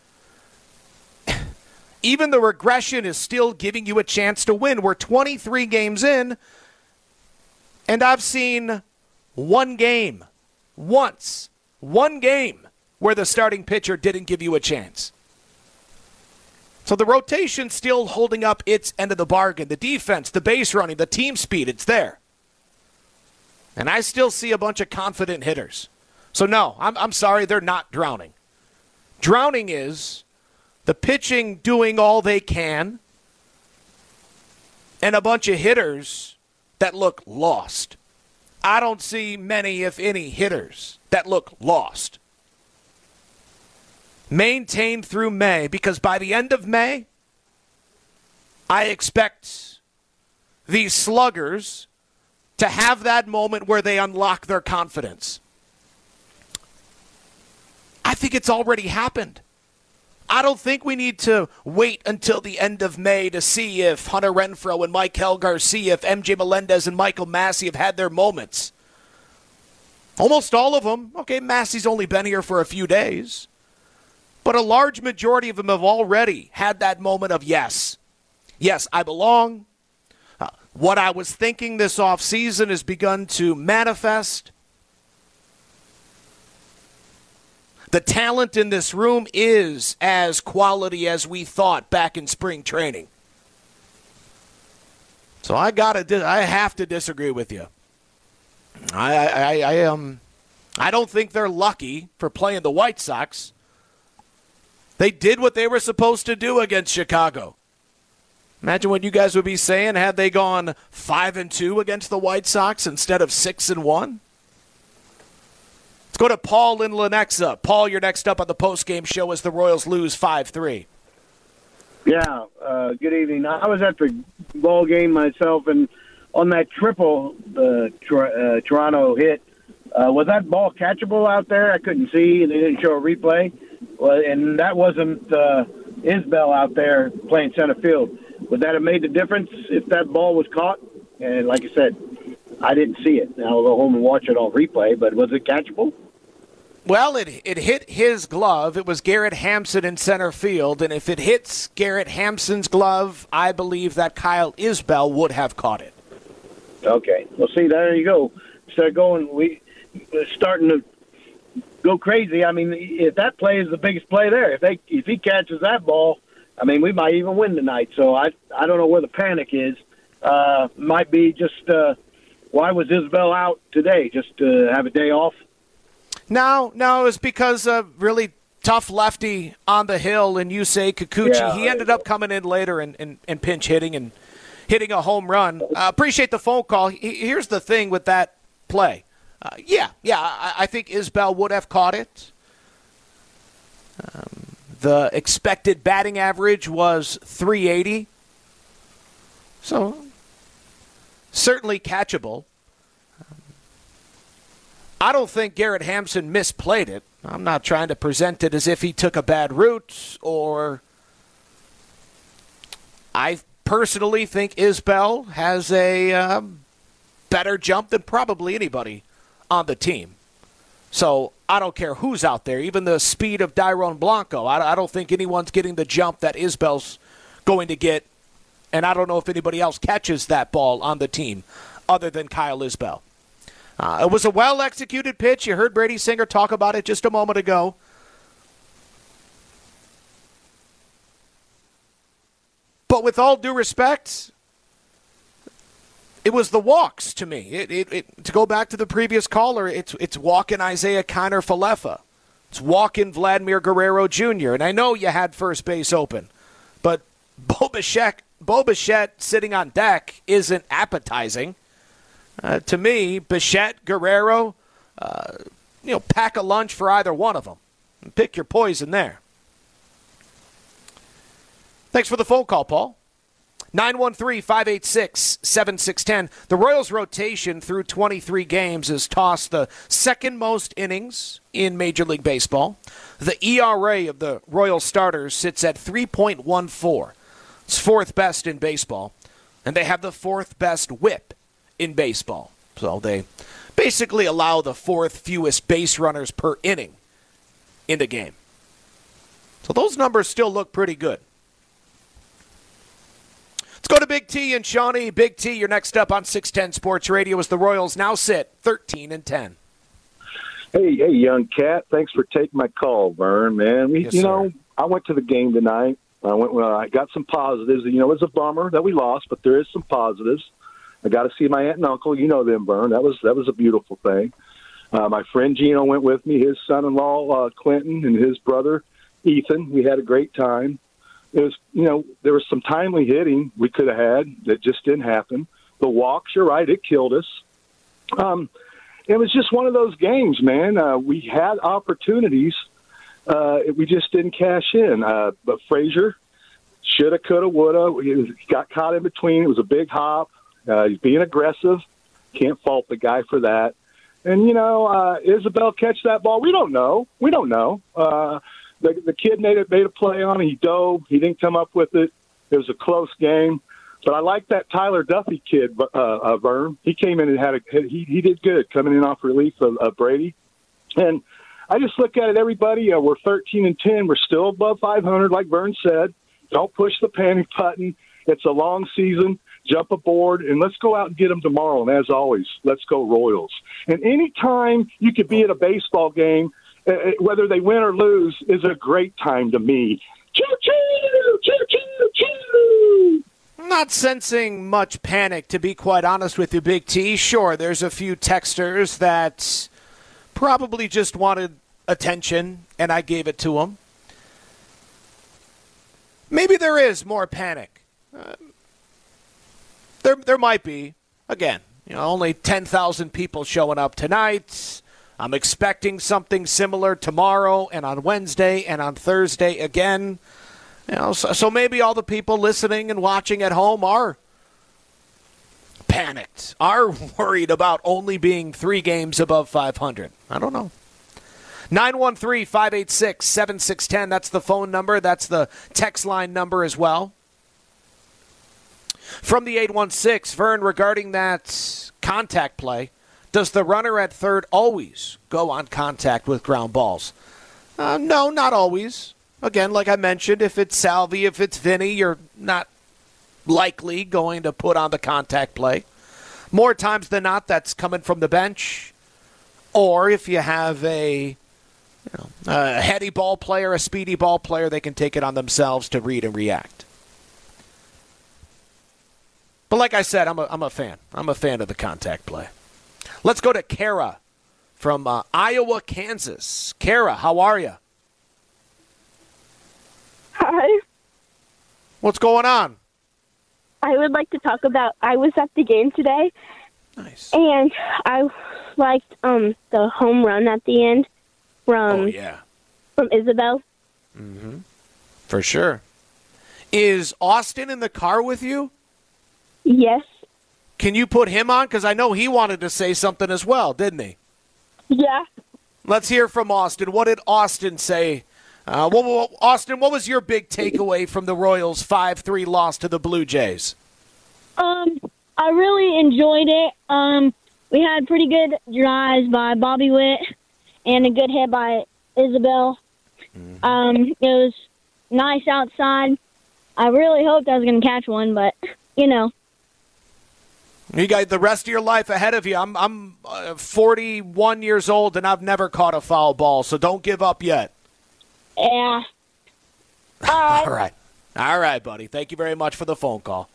C: Even the regression is still giving you a chance to win. We're twenty-three games in, and I've seen one game, once, one game where the starting pitcher didn't give you a chance. So the rotation's still holding up its end of the bargain. The defense, the base running, the team speed, it's there. And I still see a bunch of confident hitters. So no, I'm, I'm sorry, they're not drowning. Drowning is the pitching doing all they can, and a bunch of hitters that look lost. I don't see many, if any, hitters that look lost. Maintain through May, because by the end of May, I expect these sluggers to have that moment where they unlock their confidence. I think it's already happened. I don't think we need to wait until the end of May to see if Hunter Renfroe and Maikel Garcia, if M J Melendez and Michael Massey have had their moments. Almost all of them. Okay, Massey's only been here for a few days. But a large majority of them have already had that moment of yes. Yes, I belong. Uh, what I was thinking this offseason has begun to manifest. The talent in this room is as quality as we thought back in spring training. So I gotta, I have to disagree with you. I, I, I um, I don't think they're lucky for playing the White Sox. They did what they were supposed to do against Chicago. Imagine what you guys would be saying had they gone five and two against the White Sox instead of six and one. Let's go to Paul in Lenexa. Paul, you're next up on the postgame show as the Royals lose five three.
N: Yeah, uh, good evening. I was at the ball game myself, and on that triple the uh, Toronto hit, uh, was that ball catchable out there? I couldn't see, and they didn't show a replay. Well, and that wasn't uh, Isbell out there playing center field. Would that have made the difference if that ball was caught? And like I said, I didn't see it. Now I'll go home and watch it on replay, but was it catchable?
C: Well, it it hit his glove. It was Garrett Hampson in center field, and if it hits Garrett Hampson's glove, I believe that Kyle Isbell would have caught it.
N: Okay. Well, see, there you go. Instead of going, we we're starting to go crazy. I mean, if that play is the biggest play there, if they if he catches that ball, I mean, we might even win tonight. So I I don't know where the panic is. Uh, might be just uh, why was Isbell out today? Just to have a day off?
C: No, no, it was because of really tough lefty on the hill in Yusei Kikuchi.
N: Yeah,
C: he ended up coming in later and, and, and pinch hitting and hitting a home run. Uh, appreciate the phone call. Here's the thing with that play. Uh, yeah, yeah, I, I think Isbell would have caught it. Um, the expected batting average was three eighty. So, certainly catchable. I don't think Garrett Hampson misplayed it. I'm not trying to present it as if he took a bad route, or I personally think Isbell has a um, better jump than probably anybody on the team. So I don't care who's out there, even the speed of Dairon Blanco. I, I don't think anyone's getting the jump that Isbell's going to get, and I don't know if anybody else catches that ball on the team other than Kyle Isbell. Uh, it was a well-executed pitch. You heard Brady Singer talk about it just a moment ago. But with all due respect, it was the walks to me. It, it, it, to go back to the previous caller, it's it's walking Isaiah Kiner Falefa. It's walking Vladimir Guerrero Junior And I know you had first base open, but Bo Bichette, Bo Bichette sitting on deck isn't appetizing. Uh, to me, Bichette, Guerrero, uh, you know, pack a lunch for either one of them. And pick your poison there. Thanks for the phone call, Paul. nine one three, five eight six, seven six one zero. The Royals' rotation through twenty-three games has tossed the second most innings in Major League Baseball. The E R A of the Royals starters sits at three point one four. It's fourth best in baseball. And they have the fourth best whip in baseball. So they basically allow the fourth fewest base runners per inning in the game. So those numbers still look pretty good. Let's go to Big T and Shawnee. Big T, you're next up on six ten Sports Radio as the Royals now sit thirteen and ten.
O: Hey, hey, young cat. Thanks for taking my call, Vern, man. We,
C: Yes,
O: you
C: sir.
O: know, I went to the game tonight. I went. Well, I got some positives. You know, it was a bummer that we lost, but there is some positives. I got to see my aunt and uncle. You know them, Vern. That was that was a beautiful thing. Uh, my friend Gino went with me. His son-in-law uh, Clinton and his brother Ethan. We had a great time. It was, you know, there was some timely hitting we could have had that just didn't happen. The walks, you're right, it killed us. Um, it was just one of those games, man. Uh, we had opportunities. Uh, we just didn't cash in. Uh, but Frazier shoulda, coulda, woulda. He, was, he got caught in between. It was a big hop. Uh, he's being aggressive. Can't fault the guy for that. And, you know, uh, Isabel catch that ball? We don't know. We don't know. Uh, the, the kid made a, made a play on it. He dove. He didn't come up with it. It was a close game. But I like that Tyler Duffy kid, uh, uh, Vern. He came in and had a he, he did good coming in off relief of, of Brady. And I just look at it, everybody. Uh, we're thirteen and ten. We're still above five hundred, like Vern said. Don't push the panic button. It's a long season. Jump aboard, and let's go out and get them tomorrow. And as always, let's go Royals. And any time you could be at a baseball game, uh, whether they win or lose, is a great time to me. Choo-choo! Choo-choo!
C: I'm not sensing much panic, to be quite honest with you, Big T. Sure, there's a few texters that probably just wanted attention, and I gave it to them. Maybe there is more panic. Uh, there, there might be. Again, you know, only ten thousand people showing up tonight. I'm expecting something similar tomorrow and on Wednesday and on Thursday again. You know, so, so maybe all the people listening and watching at home are panicked, are worried about only being three games above five hundred. I don't know. nine one three, five eight six, seven six one zero. That's the phone number. That's the text line number as well. From the eight one six, Vern, regarding that contact play, does the runner at third always go on contact with ground balls? Uh, no, not always. Again, like I mentioned, if it's Salvi, if it's Vinny, you're not likely going to put on the contact play. More times than not, that's coming from the bench. Or if you have a, you know, a heady ball player, a speedy ball player, they can take it on themselves to read and react. But like I said, I'm a, I'm a fan. I'm a fan of the contact play. Let's go to Kara from uh, Iowa, Kansas. Kara, how are you?
P: Hi.
C: What's going on?
P: I would like to talk about, I was at the game today.
C: Nice.
P: And I liked um, the home run at the end from,
C: oh, yeah.
P: from Isabel.
C: Mm-hmm. For sure. Is Austin in the car with you?
P: Yes.
C: Can you put him on? Because I know he wanted to say something as well, didn't he?
P: Yeah.
C: Let's hear from Austin. What did Austin say? Uh, what, what, Austin, what was your big takeaway from the Royals' five three loss to the Blue Jays?
Q: Um, I really enjoyed it. Um, we had pretty good drives by Bobby Witt and a good hit by Isabel. Mm-hmm. Um, it was nice outside. I really hoped I was going to catch one, but, you know.
C: You got the rest of your life ahead of you. I'm I'm uh, forty-one years old, and I've never caught a foul ball, so don't give up yet.
Q: Yeah. All right.
C: All right. All right, buddy. Thank you very much for the phone call.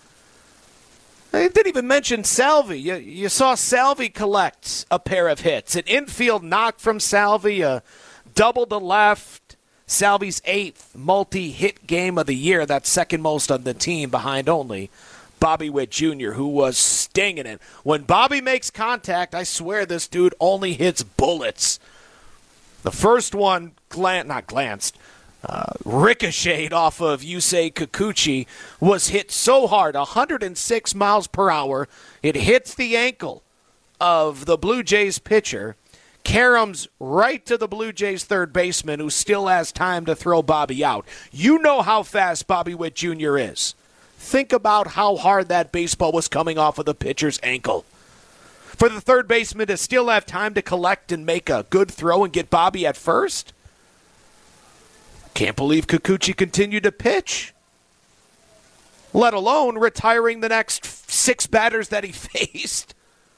C: I didn't even mention Salvi. You, you saw Salvi collect a pair of hits. An infield knock from Salvi, a double to left. Salvi's eighth multi-hit game of the year. That's second most on the team, behind only Bobby Witt Junior, who was stinging it. When Bobby makes contact, I swear this dude only hits bullets. The first one, glan- not glanced, uh, ricocheted off of Yusei Kikuchi, was hit so hard, one hundred six miles per hour, it hits the ankle of the Blue Jays pitcher, caroms right to the Blue Jays third baseman, who still has time to throw Bobby out. You know how fast Bobby Witt Junior is. Think about how hard that baseball was coming off of the pitcher's ankle. For the third baseman to still have time to collect and make a good throw and get Bobby at first? Can't believe Kikuchi continued to pitch, let alone retiring the next six batters that he faced.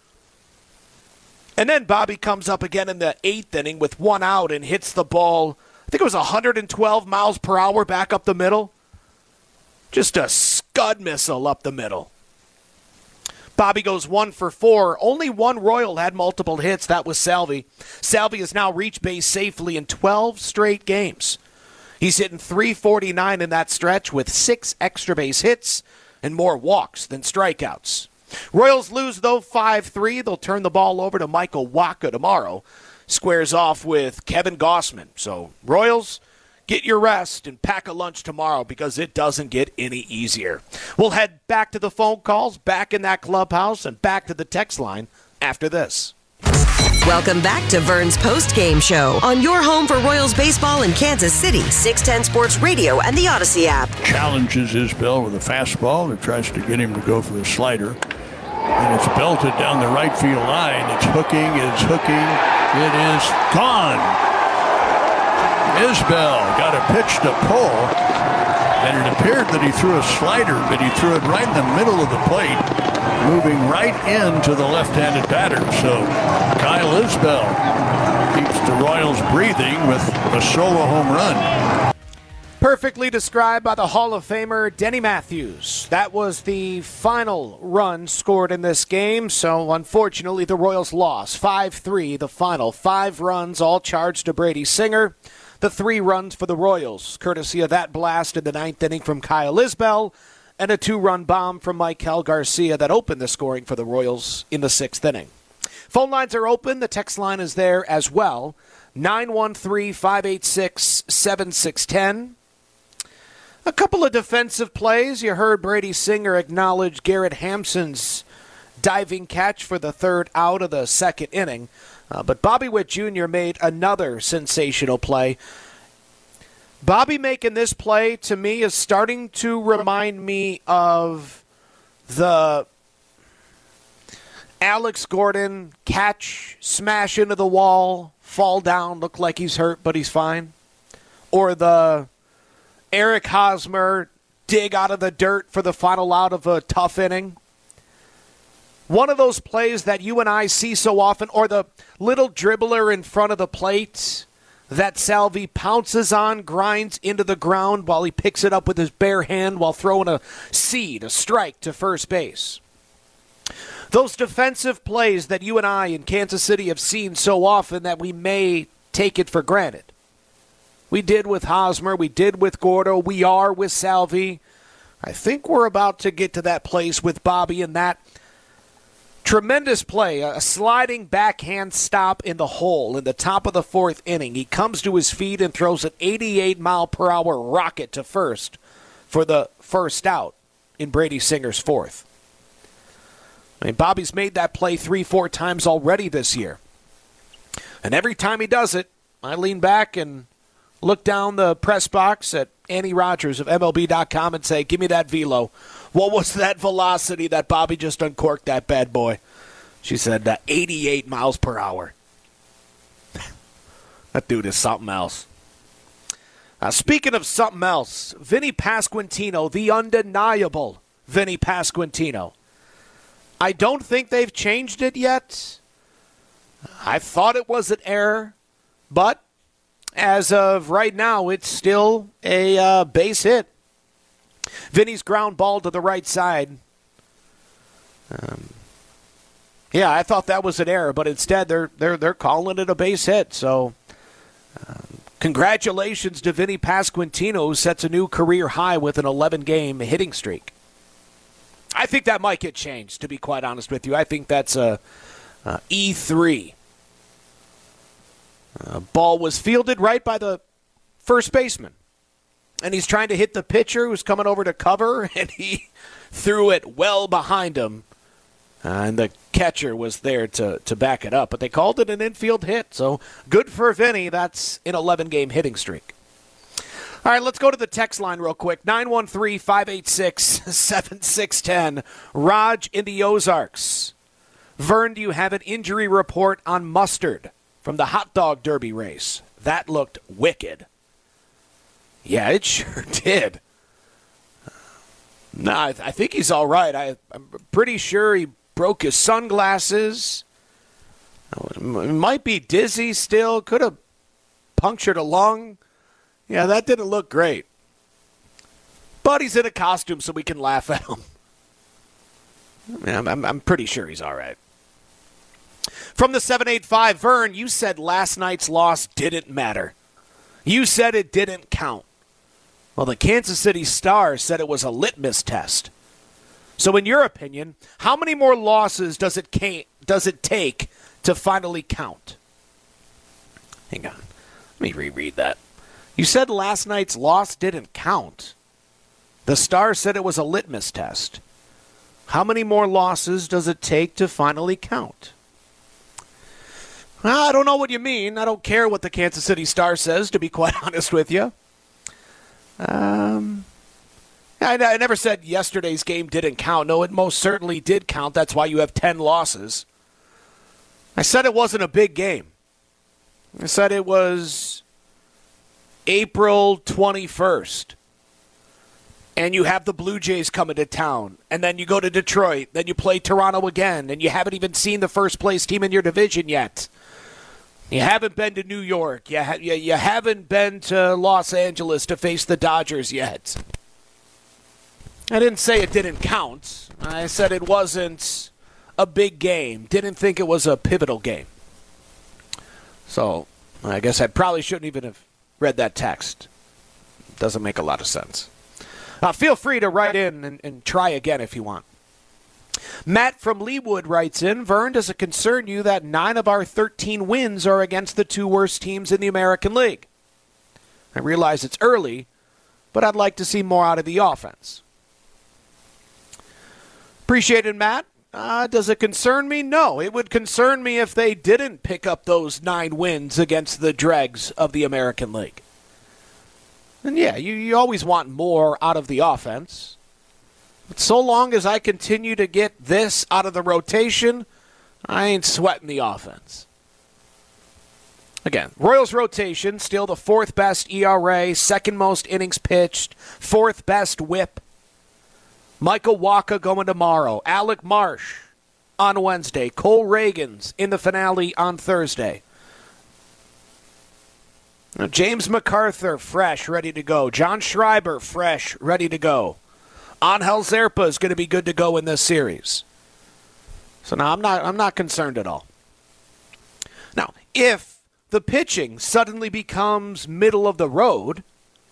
C: And then Bobby comes up again in the eighth inning with one out and hits the ball, I think it was one hundred twelve miles per hour back up the middle. Just a scud missile up the middle. Bobby goes one for four. Only one Royal had multiple hits. That was Salvi. Salvi has now reached base safely in twelve straight games. He's hitting three forty-nine in that stretch with six extra base hits and more walks than strikeouts. Royals lose, though, five three. They'll turn the ball over to Michael Wacha tomorrow. Squares off with Kevin Gossman. So, Royals, get your rest and pack a lunch tomorrow because it doesn't get any easier. We'll head back to the phone calls, back in that clubhouse, and back to the text line after this.
A: Welcome back to Vern's Post-Game Show on your home for Royals baseball in Kansas City, six ten Sports Radio and the Odyssey app.
R: Challenges Isbell with a fastball and tries to get him to go for a slider. And it's belted down the right field line. It's hooking, it's hooking, it is gone. Isbell got a pitch to pull, and it appeared that he threw a slider, but he threw it right in the middle of the plate, moving right into the left-handed batter. So Kyle Isbell keeps the Royals breathing with a solo home run.
C: Perfectly described by the Hall of Famer Denny Matthews. That was the final run scored in this game, so unfortunately the Royals lost. five three, the final. Five runs, all charged to Brady Singer. The three runs for the Royals, courtesy of that blast in the ninth inning from Kyle Isbell, and a two-run bomb from Michael Garcia that opened the scoring for the Royals in the sixth inning. Phone lines are open. The text line is there as well. nine one three, five eight six, seven six one zero. A couple of defensive plays. You heard Brady Singer acknowledge Garrett Hampson's diving catch for the third out of the second inning. Uh, but Bobby Witt Junior made another sensational play. Bobby making this play, to me, is starting to remind me of the Alex Gordon catch, smash into the wall, fall down, look like he's hurt, but he's fine. Or the Eric Hosmer dig out of the dirt for the final out of a tough inning. One of those plays that you and I see so often, or the little dribbler in front of the plate that Salvi pounces on, grinds into the ground while he picks it up with his bare hand while throwing a seed, a strike to first base. Those defensive plays that you and I in Kansas City have seen so often that we may take it for granted. We did with Hosmer, we did with Gordo, we are with Salvi. I think we're about to get to that place with Bobby and that tremendous play, a sliding backhand stop in the hole in the top of the fourth inning. He comes to his feet and throws an eighty-eight mile per hour rocket to first for the first out in Brady Singer's fourth. I mean, Bobby's made that play three, four times already this year. And every time he does it, I lean back and look down the press box at Annie Rogers of M L B dot com and say, give me that velo. What was that velocity that Bobby just uncorked that bad boy? She said uh, eighty-eight miles per hour. That dude is something else. Uh, speaking of something else, Vinny Pasquantino, the undeniable Vinny Pasquantino. I don't think they've changed it yet. I thought it was an error, but as of right now, it's still a uh, base hit. Vinny's ground ball to the right side. Um, yeah, I thought that was an error, but instead they're they're they're calling it a base hit. So, um, congratulations to Vinny Pasquantino, who sets a new career high with an eleven-game hitting streak. I think that might get changed, to be quite honest with you. I think that's a, a E three. Uh, ball was fielded right by the first baseman. And he's trying to hit the pitcher who's coming over to cover, and he threw it well behind him. Uh, and the catcher was there to, to back it up. But they called it an infield hit, so good for Vinny. That's an eleven-game hitting streak. All right, let's go to the text line real quick. nine one three, five eight six, seven six one zero. Raj in the Ozarks. Vern, do you have an injury report on Mustard from the hot dog derby race? That looked wicked. Yeah, it sure did. No, I, th- I think he's all right. I, I'm pretty sure he broke his sunglasses. He might be dizzy still. Could have punctured a lung. Yeah, that didn't look great. But he's in a costume so we can laugh at him. I mean, I'm, I'm, I'm pretty sure he's all right. From the seven eight five, Vern, you said last night's loss didn't matter. You said it didn't count. Well, the Kansas City Star said it was a litmus test. So in your opinion, how many more losses does it ca- does it take to finally count? Hang on. Let me reread that. You said last night's loss didn't count. The Star said it was a litmus test. How many more losses does it take to finally count? Well, I don't know what you mean. I don't care what the Kansas City Star says, to be quite honest with you. Um, I, I never said yesterday's game didn't count. No, it most certainly did count. That's why you have ten losses. I said it wasn't a big game. I said it was April twenty-first. And you have the Blue Jays coming to town. And then you go to Detroit. Then you play Toronto again. And you haven't even seen the first place team in your division yet. You haven't been to New York. You, ha- you, you haven't been to Los Angeles to face the Dodgers yet. I didn't say it didn't count. I said it wasn't a big game. Didn't think it was a pivotal game. So I guess I probably shouldn't even have read that text. Doesn't make a lot of sense. Uh, feel free to write in and, and try again if you want. Matt from Leawood writes in, Vern, does it concern you that nine of our thirteen wins are against the two worst teams in the American League? I realize it's early, but I'd like to see more out of the offense. Appreciate it, Matt. Uh, does it concern me? No. It would concern me if they didn't pick up those nine wins against the dregs of the American League. And yeah, you, you always want more out of the offense. But so long as I continue to get this out of the rotation, I ain't sweating the offense. Again, Royals rotation, still the fourth best E R A, second most innings pitched, fourth best whip. Michael Wacha going tomorrow. Alec Marsh on Wednesday. Cole Reagans in the finale on Thursday. Now, James MacArthur, fresh, ready to go. John Schreiber, fresh, ready to go. Angel Zerpa is going to be good to go in this series. So now I'm not I'm not concerned at all. Now, if the pitching suddenly becomes middle of the road,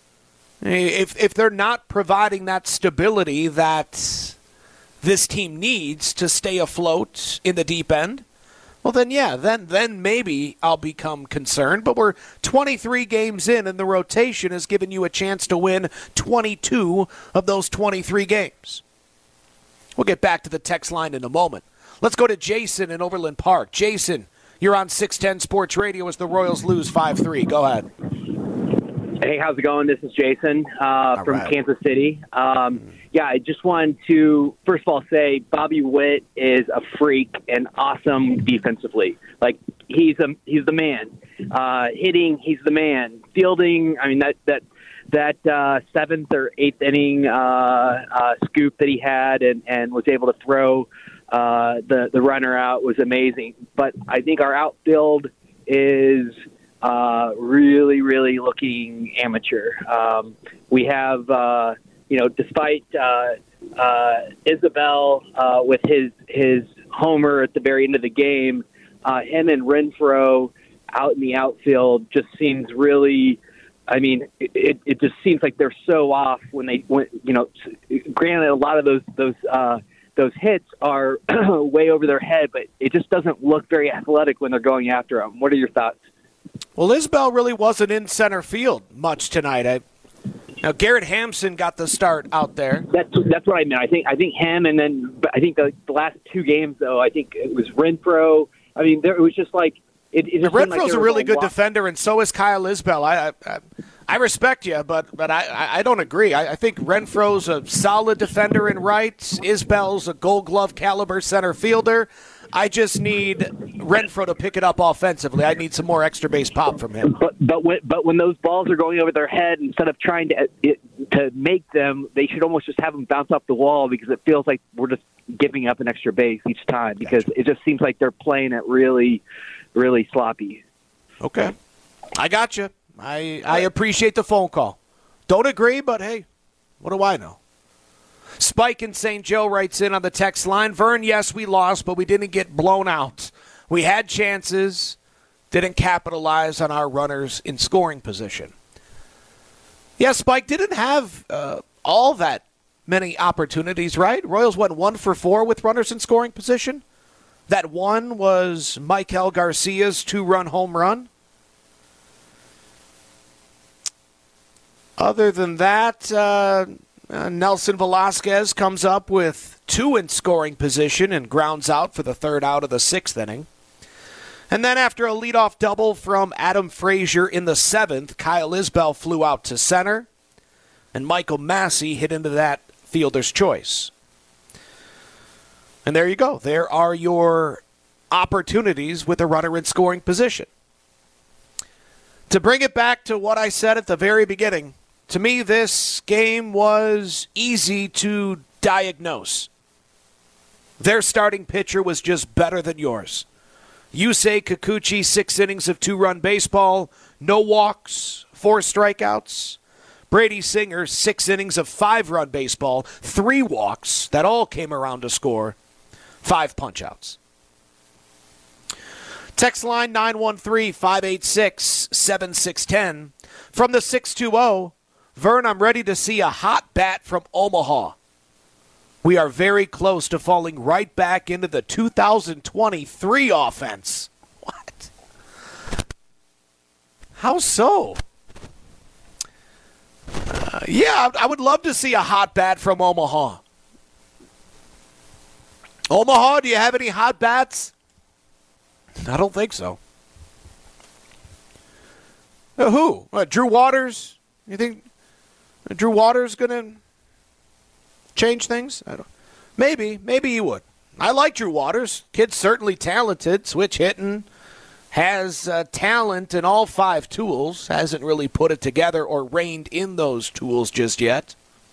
C: if if they're not providing that stability that this team needs to stay afloat in the deep end, well then yeah, then then maybe I'll become concerned. But we're twenty-three games in, and the rotation has given you a chance to win twenty-two of those twenty-three games. We'll get back to the text line in a moment. Let's go to Jason in Overland Park. Jason, you're on six ten Sports Radio as the Royals lose five three. Go ahead.
S: Hey, how's it going? This is Jason uh, from right. Kansas City. Um, yeah, I just wanted to, first of all, say Bobby Witt is a freak and awesome defensively. Like, he's a, he's the man. Uh, hitting, he's the man. Fielding, I mean, that that that uh, seventh or eighth inning uh, uh, scoop that he had and, and was able to throw uh, the, the runner out was amazing. But I think our outfield is – Uh, really, really looking amateur. Um, we have, uh, you know, despite uh, uh, Isabel uh, with his his homer at the very end of the game, uh, him and Renfroe out in the outfield just seems really. I mean, it, it just seems like they're so off when they, when, you know. Granted, a lot of those those uh, those hits are way over their head, but it just doesn't look very athletic when they're going after them. What are your thoughts?
C: Well, Isbell really wasn't in center field much tonight. I, now Garrett Hampson got the start out there.
S: That's that's what I meant. I think I think him, and then I think the, the last two games though, I think it was Renfroe. I mean, there, it was just like it. it just
C: Renfroe's
S: like
C: a really
S: a
C: good
S: walk-
C: defender, and so is Kyle Isbell. I, I I respect you, but but I, I don't agree. I, I think Renfro's a solid defender in right. Isbell's a Gold Glove caliber center fielder. I just need Renfro to pick it up offensively. I need some more extra base pop from him.
S: But but when, but when those balls are going over their head, instead of trying to it, to make them, they should almost just have them bounce off the wall, because it feels like we're just giving up an extra base each time, because gotcha. It just seems like they're playing it really, really sloppy.
C: Okay. I got you. I, I appreciate the phone call. Don't agree, but hey, what do I know? Spike in Saint Joe writes in on the text line, Vern, yes, we lost, but we didn't get blown out. We had chances, didn't capitalize on our runners in scoring position. Yeah, Spike didn't have uh, all that many opportunities, right? Royals went one for four with runners in scoring position. That one was Michael Garcia's two-run home run. Other than that, uh, uh, Nelson Velasquez comes up with two in scoring position and grounds out for the third out of the sixth inning. And then after a leadoff double from Adam Frazier in the seventh, Kyle Isbell flew out to center, and Michael Massey hit into that fielder's choice. And there you go. There are your opportunities with a runner in scoring position. To bring it back to what I said at the very beginning, to me, this game was easy to diagnose. Their starting pitcher was just better than yours. Yusei Kikuchi, six innings of two-run baseball, no walks, four strikeouts. Brady Singer, six innings of five-run baseball, three walks that all came around to score, five punch-outs. Text line nine one three, five eight six, seven six one zero. From the six two zero, Vern, I'm ready to see a hot bat from Omaha. We are very close to falling right back into the two thousand twenty-three offense. What? How so? Uh, yeah, I would love to see a hot bat from Omaha. Omaha, do you have any hot bats? I don't think so. Uh, who? Uh, Drew Waters? You think Drew Waters going to change things? I don't. Maybe. Maybe he would. I like Drew Waters. Kid's certainly talented. Switch hitting. Has uh, talent in all five tools. Hasn't really put it together or reined in those tools just yet.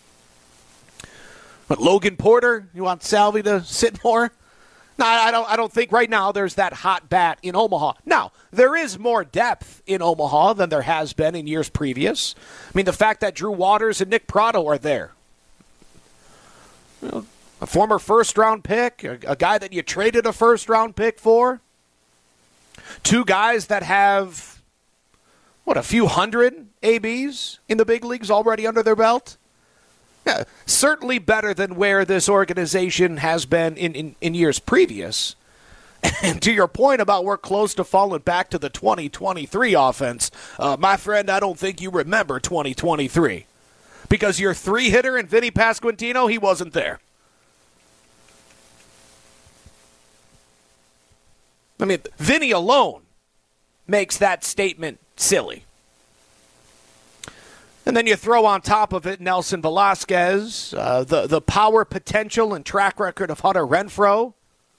C: But Logan Porter, you want Salvi to sit more? No, I don't. I don't think right now there's that hot bat in Omaha. Now, there is more depth in Omaha than there has been in years previous. I mean, the fact that Drew Waters and Nick Pratto are there, you know, a former first-round pick, a, a guy that you traded a first-round pick for, two guys that have what a few hundred A Bs in the big leagues already under their belt. Yeah, certainly better than where this organization has been in, in, in years previous. And to your point about we're close to falling back to the twenty twenty-three offense, uh, my friend, I don't think you remember twenty twenty-three. Because your three-hitter in Vinny Pasquantino, he wasn't there. I mean, Vinny alone makes that statement silly. And then you throw on top of it Nelson Velasquez, uh, the, the power potential and track record of Hunter Renfroe.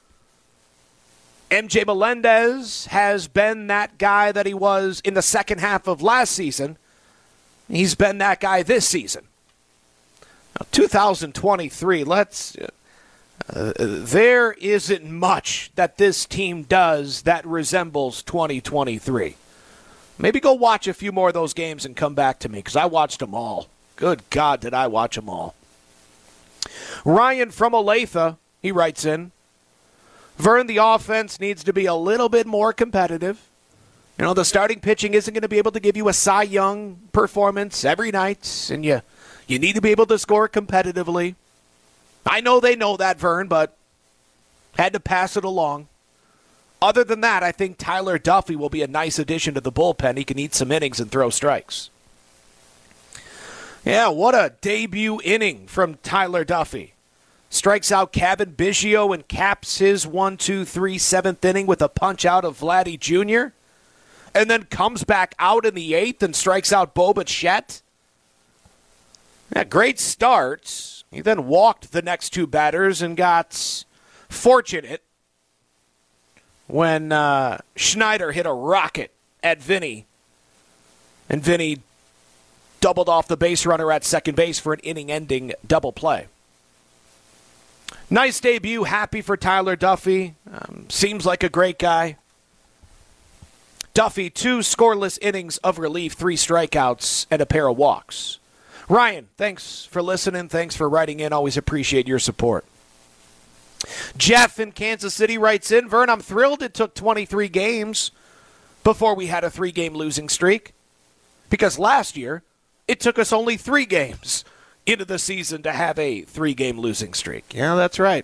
C: M J Melendez has been that guy that he was in the second half of last season. He's been that guy this season. Now, two thousand twenty-three, let's... Uh, there isn't much that this team does that resembles twenty twenty-three. Maybe go watch a few more of those games and come back to me, because I watched them all. Good God, did I watch them all. Ryan from Olathe, he writes in, Vern, the offense needs to be a little bit more competitive. You know, the starting pitching isn't going to be able to give you a Cy Young performance every night, and you, you need to be able to score competitively. I know they know that, Vern, but had to pass it along. Other than that, I think Tyler Duffey will be a nice addition to the bullpen. He can eat some innings and throw strikes. Yeah, what a debut inning from Tyler Duffey. Strikes out Kevin Biggio and caps his one two three seventh inning with a punch out of Vladdy Junior and then comes back out in the eighth and strikes out Bo Bichette. Yeah, great start. He then walked the next two batters and got fortunate when uh, Schneider hit a rocket at Vinny. And Vinny doubled off the base runner at second base for an inning-ending double play. Nice debut. Happy for Tyler Duffy. Um, seems like a great guy. Duffy, two scoreless innings of relief, three strikeouts, and a pair of walks. Ryan, thanks for listening. Thanks for writing in. Always appreciate your support. Jeff in Kansas City writes in, Vern, I'm thrilled it took twenty-three games before we had a three-game losing streak. Because last year, it took us only three games into the season to have a three-game losing streak. Yeah, that's right.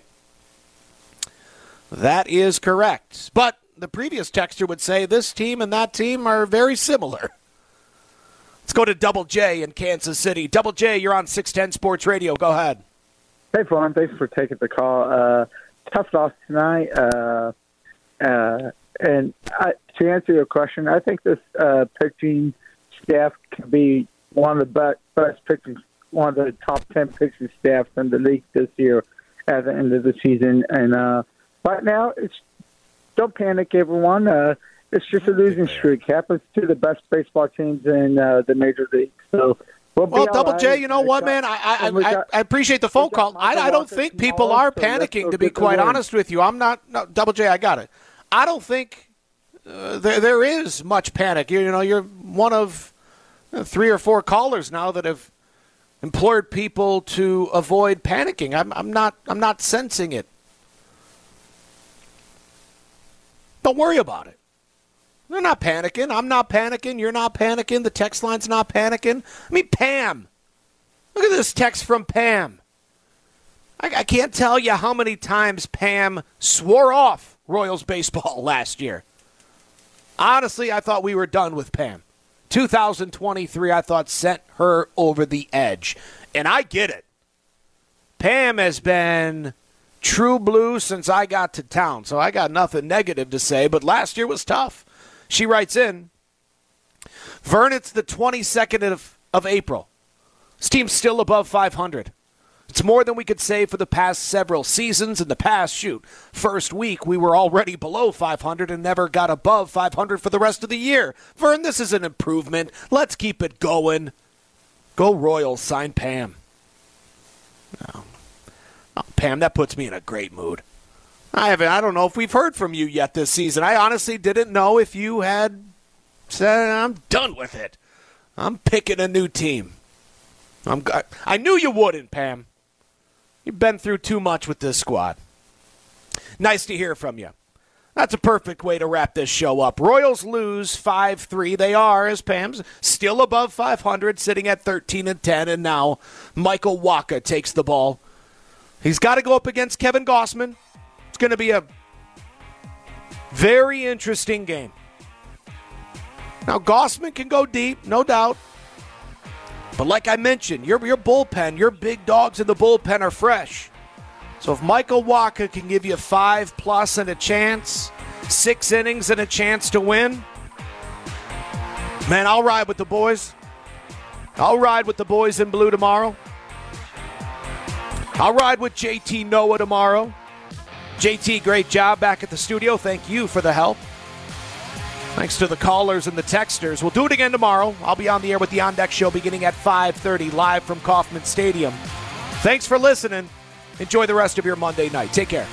C: That is correct. But the previous texter would say this team and that team are very similar. Let's go to Double J in Kansas City. Double J, you're on six ten Sports Radio. Go ahead.
T: Hey, Vaughn. Thanks for taking the call. Uh, tough loss tonight. Uh, uh, and I, to answer your question, I think this uh, pitching staff can be one of the best, best pitching, one of the top ten pitching staffs in the league this year at the end of the season. And uh, right now, it's don't panic, everyone. Uh, it's just a losing streak. Happens to the best baseball teams in uh, the major league. So. We'll,
C: well Double right. J, you know what, man? I I, I, I appreciate the phone call. I, I don't think people are panicking, to be quite honest with you. I'm not no, – Double J, I got it. I don't think uh, there there is much panic. You, you know, you're one of three or four callers now that have implored people to avoid panicking. I'm, I'm not I'm not sensing it. Don't worry about it. They're not panicking. I'm not panicking. You're not panicking. The text line's not panicking. I mean, Pam. Look at this text from Pam. I, I can't tell you how many times Pam swore off Royals baseball last year. Honestly, I thought we were done with Pam. two thousand twenty-three, I thought, sent her over the edge. And I get it. Pam has been true blue since I got to town, so I got nothing negative to say, but last year was tough. She writes in, Vern, it's the twenty-second of, of April. This team's still above five hundred. It's more than we could say for the past several seasons. In the past, shoot, first week we were already below five hundred and never got above five hundred for the rest of the year. Vern, this is an improvement. Let's keep it going. Go Royals, sign Pam. Oh. Oh, Pam, that puts me in a great mood. I haven't. I don't know if we've heard from you yet this season. I honestly didn't know if you had said, I'm done with it. I'm picking a new team. I'm. I knew you wouldn't, Pam. You've been through too much with this squad. Nice to hear from you. That's a perfect way to wrap this show up. Royals lose five three. They are, as Pam's, still above five hundred, sitting at thirteen and ten, and now Michael Wacha takes the ball. He's got to go up against Kevin Gausman. It's going to be a very interesting game. Now, Gausman can go deep, no doubt. But like I mentioned, your, your bullpen, your big dogs in the bullpen are fresh. So if Michael Wacha can give you five plus and a chance, six innings and a chance to win, man, I'll ride with the boys. I'll ride with the boys in blue tomorrow. I'll ride with J T Noah tomorrow. J T, great job back at the studio. Thank you for the help. Thanks to the callers and the texters. We'll do it again tomorrow. I'll be on the air with the On Deck Show beginning at five thirty, live from Kauffman Stadium. Thanks for listening. Enjoy the rest of your Monday night. Take care.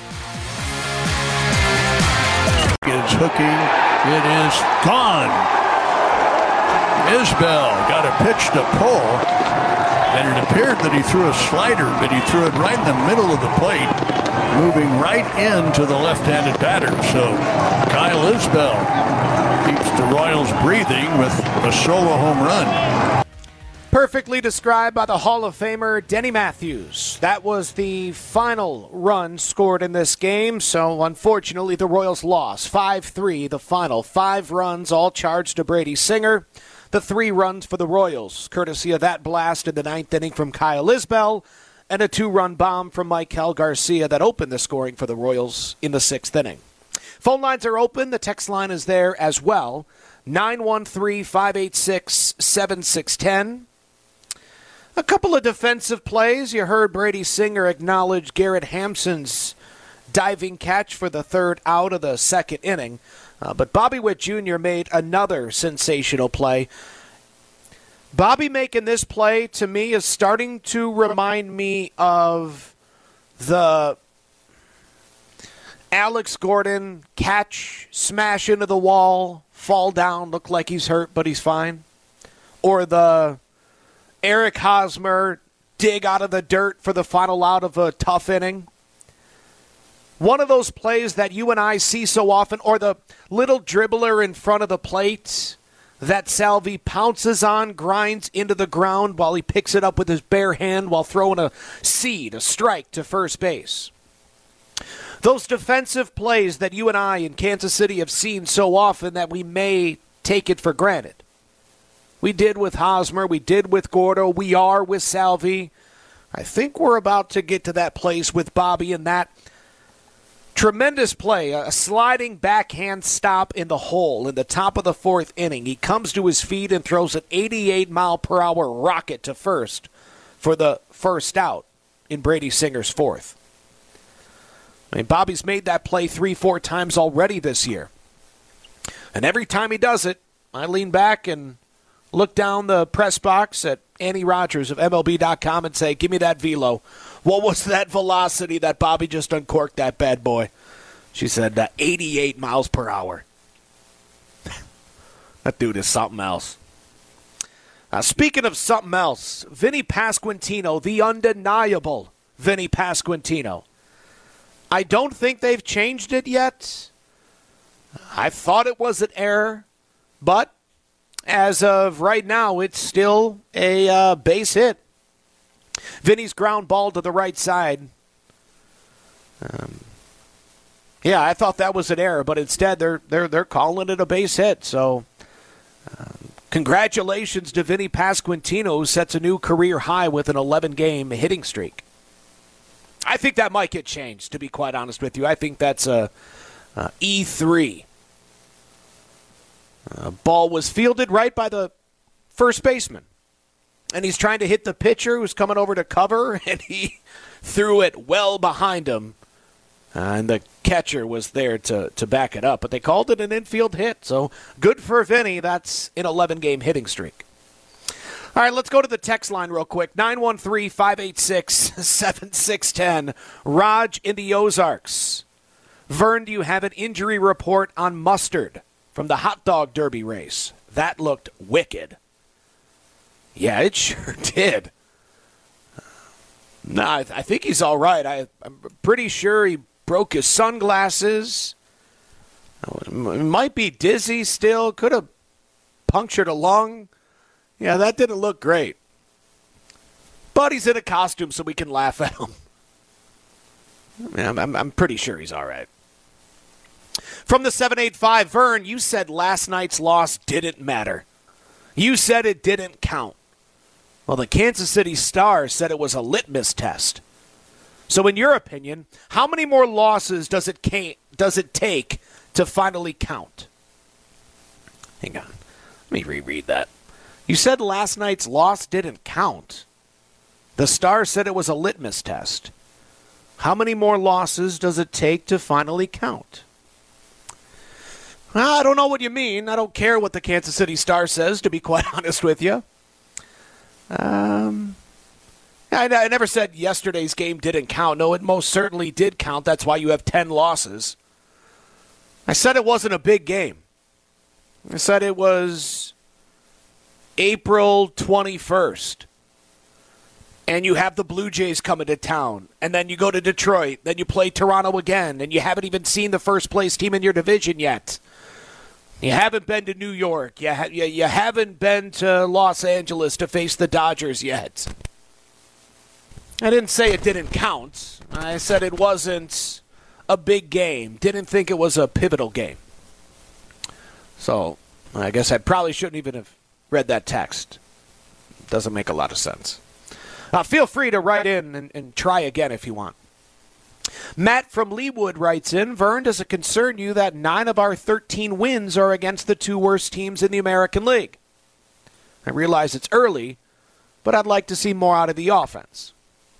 R: It's hooking. It is gone. Isbell got a pitch to pull, and it appeared that he threw a slider, but he threw it right in the middle of the plate, moving right into the left-handed batter. So Kyle Isbell keeps the Royals breathing with a solo home run.
C: Perfectly described by the Hall of Famer Denny Matthews. That was the final run scored in this game, so unfortunately the Royals lost. five three, the final. Five runs, all charged to Brady Singer. The three runs for the Royals, courtesy of that blast in the ninth inning from Kyle Isbell, and a two-run bomb from Maikel Garcia that opened the scoring for the Royals in the sixth inning. Phone lines are open. The text line is there as well. nine one three, five eight six, seven six one zero. A couple of defensive plays. You heard Brady Singer acknowledge Garrett Hampson's diving catch for the third out of the second inning. Uh, but Bobby Witt Junior made another sensational play. Bobby making this play, to me, is starting to remind me of the Alex Gordon catch, smash into the wall, fall down, look like he's hurt, but he's fine. Or the Eric Hosmer dig out of the dirt for the final out of a tough inning. One of those plays that you and I see so often, or the little dribbler in front of the plate that Salvi pounces on, grinds into the ground while he picks it up with his bare hand while throwing a seed, a strike to first base. Those defensive plays that you and I in Kansas City have seen so often that we may take it for granted. We did with Hosmer, we did with Gordo, we are with Salvi. I think we're about to get to that place with Bobby and that tremendous play, a sliding backhand stop in the hole in the top of the fourth inning. He comes to his feet and throws an eighty-eight mile per hour rocket to first for the first out in Brady Singer's fourth. I mean, Bobby's made that play three, four times already this year. And every time he does it, I lean back and look down the press box at Annie Rogers of M L B dot com and say, give me that velo. What was that velocity that Bobby just uncorked that bad boy? She said uh, eighty-eight miles per hour. That dude is something else. Uh, speaking of something else, Vinny Pasquantino, the undeniable Vinny Pasquantino. I don't think they've changed it yet. I thought it was an error, but as of right now, it's still a uh, base hit. Vinny's ground ball to the right side. Um, yeah, I thought that was an error, but instead they're they're they're calling it a base hit. So, um, congratulations to Vinny Pasquantino, who sets a new career high with an eleven game hitting streak. I think that might get changed, to be quite honest with you. I think that's a, a E three. Uh, ball was fielded right by the first baseman. And he's trying to hit the pitcher who's coming over to cover, and he threw it well behind him. Uh, and the catcher was there to, to back it up. But they called it an infield hit, so good for Vinny. That's an eleven game hitting streak. All right, let's go to the text line real quick. nine one three, five eight six, seven six one zero. Raj in the Ozarks. Vern, do you have an injury report on Mustard from the hot dog derby race? That looked wicked. Yeah, it sure did. No, I, th- I think he's all right. I, I'm pretty sure he broke his sunglasses. He might be dizzy still. Could have punctured a lung. Yeah, that didn't look great. But he's in a costume, so we can laugh at him. I'm, I'm, I'm pretty sure he's all right. From the seven eight five, Vern, you said last night's loss didn't matter. You said it didn't count. Well, the Kansas City Star said it was a litmus test. So in your opinion, how many more losses does it ca- does it take to finally count? Hang on. Let me reread that. You said last night's loss didn't count. The Star said it was a litmus test. How many more losses does it take to finally count? Well, I don't know what you mean. I don't care what the Kansas City Star says, to be quite honest with you. Um, I, I never said yesterday's game didn't count. No, it most certainly did count. That's why you have ten losses. I said it wasn't a big game. I said it was April twenty-first. And you have the Blue Jays coming to town. And then you go to Detroit. Then you play Toronto again. And you haven't even seen the first place team in your division yet. You haven't been to New York. You, ha- you, you haven't been to Los Angeles to face the Dodgers yet. I didn't say it didn't count. I said it wasn't a big game. Didn't think it was a pivotal game. So I guess I probably shouldn't even have read that text. Doesn't make a lot of sense. Uh, feel free to write in and, and try again if you want. Matt from Leawood writes in, Vern, does it concern you that nine of our thirteen wins are against the two worst teams in the American League? I realize it's early, but I'd like to see more out of the offense.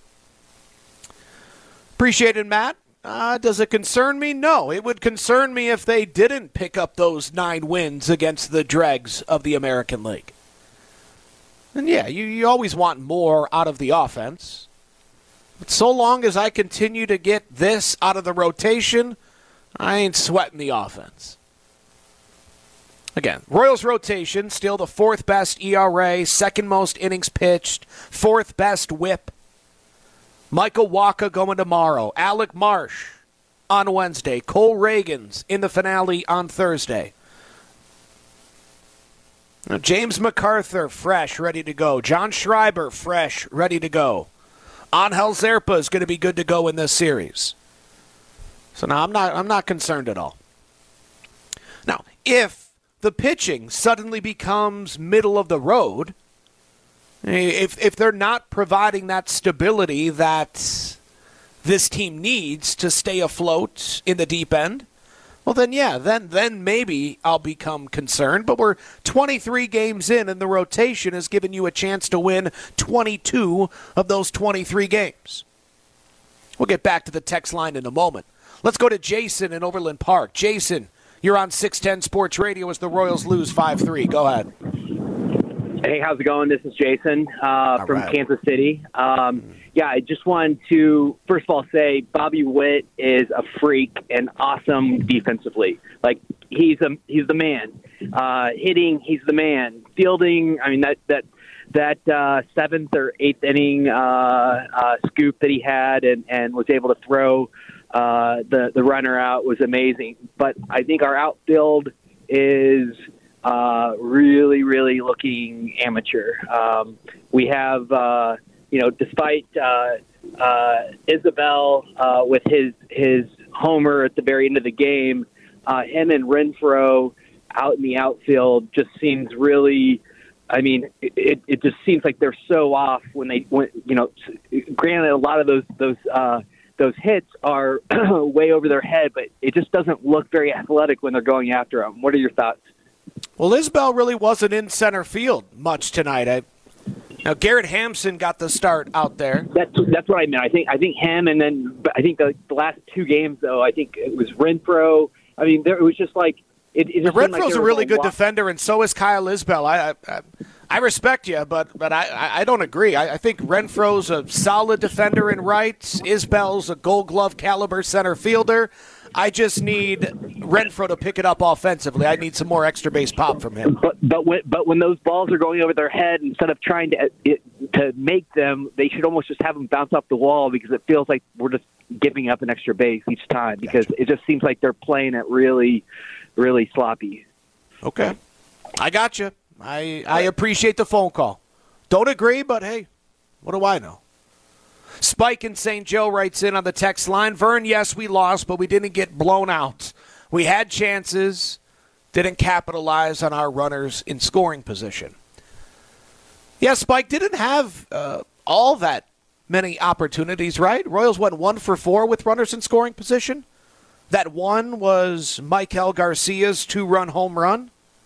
C: Appreciate it, Matt. Uh, does it concern me? No. It would concern me if they didn't pick up those nine wins against the dregs of the American League. And yeah, you, you always want more out of the offense. But so long as I continue to get this out of the rotation, I ain't sweating the offense. Again, Royals rotation, still the fourth best E R A, second most innings pitched, fourth best whip. Michael Wacha going tomorrow. Alec Marsh on Wednesday. Cole Reagans in the finale on Thursday. Now, James MacArthur, fresh, ready to go. John Schreiber, fresh, ready to go. Angel Zerpa is going to be good to go in this series. So now I'm not I'm not concerned at all. Now, if the pitching suddenly becomes middle of the road, if if they're not providing that stability that this team needs to stay afloat in the deep end, well then yeah, then then maybe I'll become concerned. But we're twenty-three games in, and the rotation has given you a chance to win twenty-two of those twenty-three games. We'll get back to the text line in a moment. Let's go to Jason in Overland Park. Jason, you're on six ten Sports Radio as the Royals lose five three. Go ahead.
S: Hey, how's it going? This is Jason uh, from right. Kansas City. Um, yeah, I just wanted to, first of all, say Bobby Witt is a freak and awesome defensively. Like, he's a he's the man. Uh, hitting, he's the man. Fielding, I mean, that that that uh, seventh or eighth inning uh, uh, scoop that he had and, and was able to throw uh, the, the runner out was amazing. But I think our outfield is uh, really, really looking amateur. Um, we have, uh, you know, despite uh, uh, Isabel uh, with his his homer at the very end of the game, uh, him and Renfroe out in the outfield just seems really. I mean, it, it just seems like they're so off when they, when, you know. Granted, a lot of those those uh, those hits are way over their head, but it just doesn't look very athletic when they're going after them. What are your thoughts?
C: Well, Isbell really wasn't in center field much tonight. I, now Garrett Hampson got the start out there.
S: That's that's what I meant. I think I think him, and then I think the, the last two games though, I think it was Renfroe. I mean, there, it was just like. It, it just
C: Renfroe's
S: like
C: a really good
S: walk-
C: defender, and so is Kyle Isbell. I, I I respect you, but but I, I don't agree. I, I think Renfroe's a solid defender in right. Isbell's a Gold Glove caliber center fielder. I just need Renfroe to pick it up offensively. I need some more extra base pop from him.
S: But but when, but when those balls are going over their head, instead of trying to it, to make them, they should almost just have them bounce off the wall because it feels like we're just giving up an extra base each time because gotcha. It just seems like they're playing it really. really sloppy.
C: Okay. I got you. I I appreciate the phone call. Don't agree, but hey, what do I know? Spike in Saint Joe writes in on the text line, Vern, yes, we lost, but we didn't get blown out. We had chances, didn't capitalize on our runners in scoring position. Yeah, Spike didn't have uh, all that many opportunities, right? Royals went one for four with runners in scoring position. That one was Michael Garcia's two-run home run.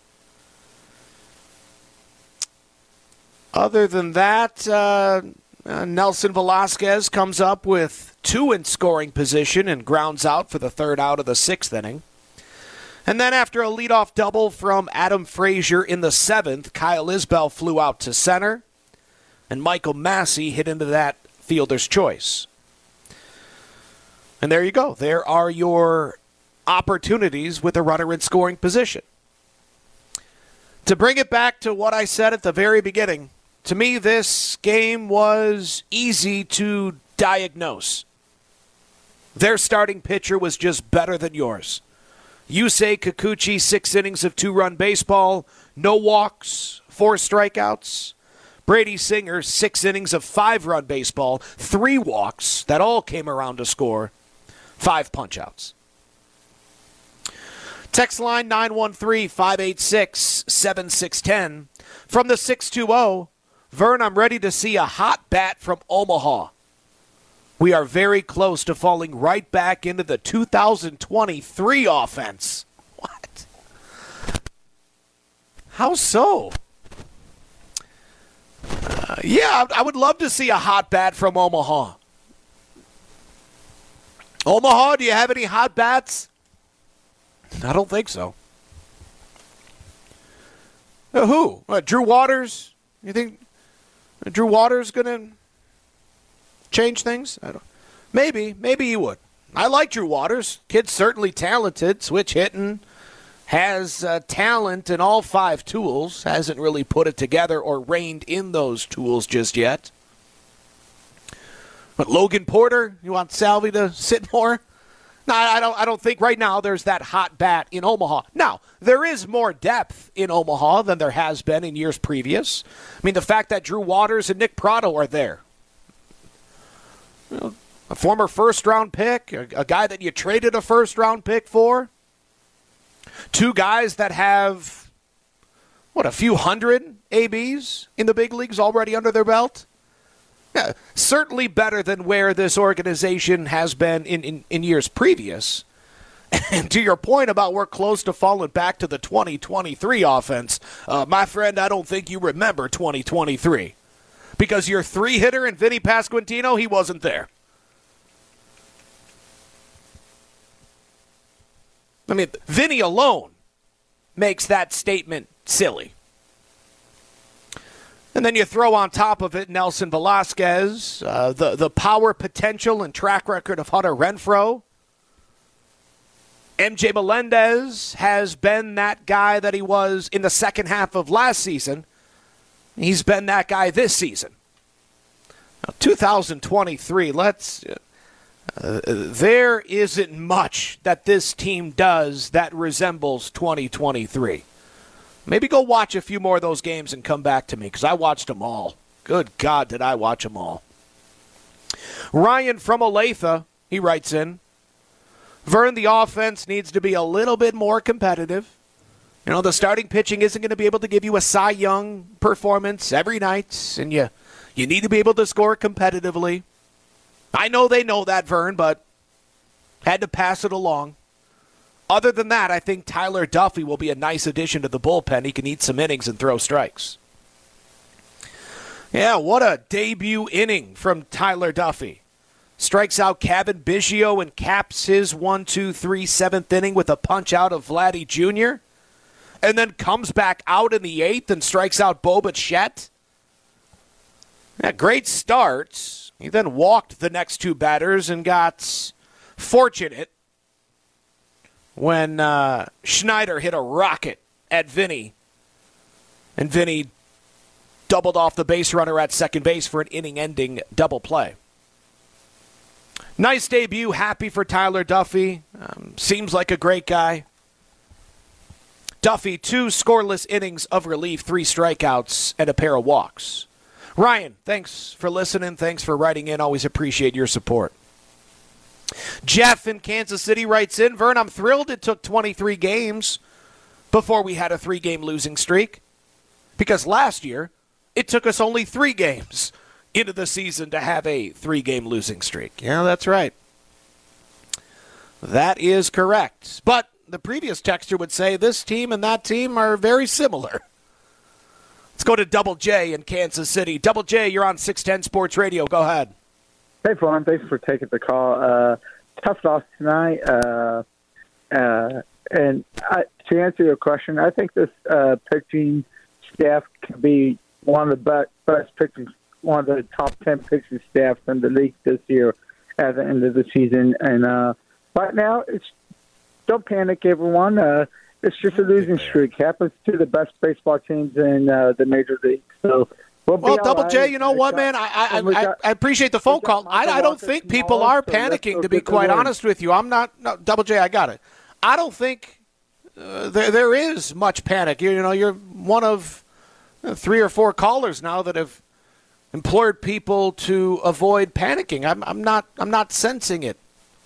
C: Other than that, uh, uh, Nelson Velasquez comes up with two in scoring position and grounds out for the third out of the sixth inning. And then after a leadoff double from Adam Frazier in the seventh, Kyle Isbell flew out to center, and Michael Massey hit into that fielder's choice. And there you go. There are your opportunities with a runner in scoring position. To bring it back to what I said at the very beginning, to me this game was easy to diagnose. Their starting pitcher was just better than yours. Yusei Kikuchi, six innings of two-run baseball, no walks, four strikeouts. Brady Singer, six innings of five-run baseball, three walks that all came around to score. Five punch-outs. Text line nine one three, five eight six, seven six one zero. From the six two zero, Vern, I'm ready to see a hot bat from Omaha. we are very close to falling right back into the two thousand twenty-three offense. What? How so? Uh, yeah, I would love to see a hot bat from Omaha. Omaha, do you have any hot bats? I don't think so. Uh, who? Uh, Drew Waters? You think Drew Waters going to change things? I don't. Maybe. Maybe he would. I like Drew Waters. Kid's certainly talented. Switch hitting. Has uh, talent in all five tools. Hasn't really put it together or reined in those tools just yet. But Logan Porter, you want Salvi to sit more? No, I don't. I don't think right now there's that hot bat in Omaha. Now, there is more depth in Omaha than there has been in years previous. I mean, the fact that Drew Waters and Nick Pratto are there, you know, a former first-round pick, a, a guy that you traded a first-round pick for, two guys that have what a few hundred A Bs in the big leagues already under their belt. Yeah, certainly better than where this organization has been in, in, in years previous. And to your point about we're close to falling back to the twenty twenty-three offense, uh, my friend, I don't think you remember twenty twenty-three. Because your three-hitter in Vinny Pasquantino, he wasn't there. I mean, Vinny alone makes that statement silly. And then you throw on top of it Nelson Velasquez, uh, the, the power potential and track record of Hunter Renfroe. M J Melendez has been that guy that he was in the second half of last season. He's been that guy this season. Now, two thousand twenty-three, let's... Uh, there isn't much that this team does that resembles twenty twenty-three. Maybe go watch a few more of those games and come back to me, because I watched them all. Good God, did I watch them all. Ryan from Olathe, he writes in, Vern, the offense needs to be a little bit more competitive. You know, the starting pitching isn't going to be able to give you a Cy Young performance every night, and you, you need to be able to score competitively. I know they know that, Vern, but had to pass it along. Other than that, I think Tyler Duffey will be a nice addition to the bullpen. He can eat some innings and throw strikes. Yeah, what a debut inning from Tyler Duffey. Strikes out Kevin Biggio and caps his one two three seventh inning with a punch-out of Vladdy Junior And then comes back out in the eighth and strikes out Bo Bichette. Yeah, great start. He then walked the next two batters and got fortunate when uh, Schneider hit a rocket at Vinny. And Vinny doubled off the base runner at second base for an inning-ending double play. Nice debut. Happy for Tyler Duffey. Um, seems like a great guy. Duffey, two scoreless innings of relief, three strikeouts, and a pair of walks. Ryan, thanks for listening. Thanks for writing in. Always appreciate your support. Jeff in Kansas City writes in, Vern, I'm thrilled it took twenty-three games before we had a three-game losing streak. Because last year, it took us only three games into the season to have a three-game losing streak. Yeah, that's right. That is correct. But the previous texter would say this team and that team are very similar. Let's go to Double J in Kansas City. Double J, you're on six ten Sports Radio. Go ahead.
T: Hey, Vaughn. Thanks for taking the call. Uh, tough loss tonight. Uh, uh, and I, to answer your question, I think this uh, pitching staff can be one of the best, best pitching, one of the top ten pitching staffs in the league this year at the end of the season. And uh, right now, it's don't panic, everyone. Uh, it's just a losing streak. Happens to the best baseball teams in uh, the major league. So. We'll,
C: well Double right. J, you know what, man? I I, got, I, I appreciate the phone call. I, I don't think people are panicking, to be quite honest with you. I'm not no, – Double J, I got it. I don't think uh, there there is much panic. You, you know, you're one of uh, three or four callers now that have implored people to avoid panicking. I'm, I'm not I'm not sensing it.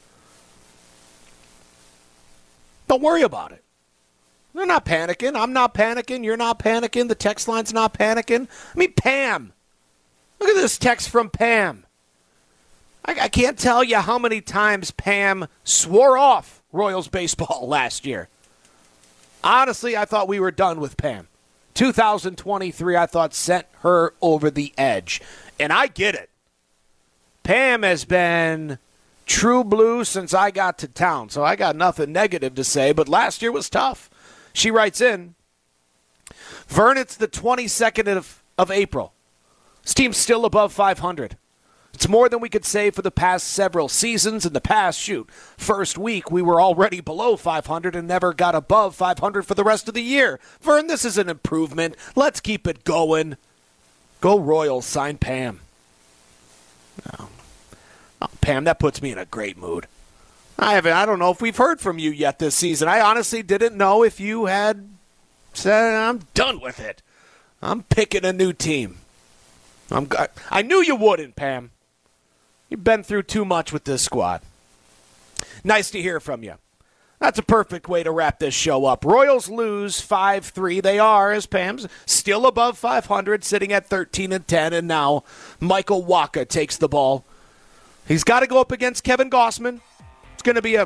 C: Don't worry about it. They're not panicking. I'm not panicking. You're not panicking. The text line's not panicking. I mean, Pam. Look at this text from Pam. I, I can't tell you how many times Pam swore off Royals baseball last year. Honestly, I thought we were done with Pam. two thousand twenty-three, I thought, sent her over the edge. And I get it. Pam has been true blue since I got to town, so I got nothing negative to say, but last year was tough. She writes in, Vern, it's the twenty-second of, of April. This team's still above five hundred. It's more than we could say for the past several seasons. In the past, shoot, first week we were already below five hundred and never got above five hundred for the rest of the year. Vern, this is an improvement. Let's keep it going. Go Royals, sign Pam. Oh. Oh, Pam, that puts me in a great mood. I haven't. I don't know if we've heard from you yet this season. I honestly didn't know if you had said, I'm done with it. I'm picking a new team. I'm. I knew you wouldn't, Pam. You've been through too much with this squad. Nice to hear from you. That's a perfect way to wrap this show up. Royals lose five three. They are, as Pam's, still above five hundred, sitting at thirteen and ten, and now Michael Wacha takes the ball. He's got to go up against Kevin Gausman. It's going to be a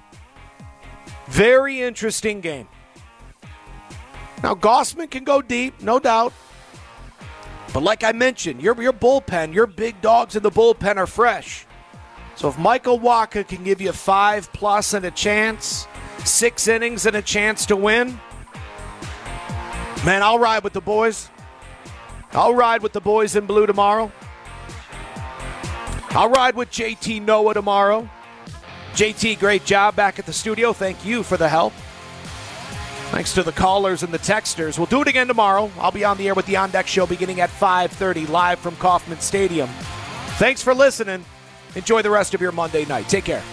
C: very interesting game. Now, Gausman can go deep, no doubt. But like I mentioned, your, your bullpen, your big dogs in the bullpen are fresh. So if Michael Wacha can give you five plus and a chance, six innings and a chance to win, man, I'll ride with the boys. I'll ride with the boys in blue tomorrow. I'll ride with J T Noah tomorrow. J T, great job back at the studio. Thank you for the help. Thanks to the callers and the texters. We'll do it again tomorrow. I'll be on the air with the On Deck Show beginning at five thirty, live from Kauffman Stadium. Thanks for listening. Enjoy the rest of your Monday night. Take care.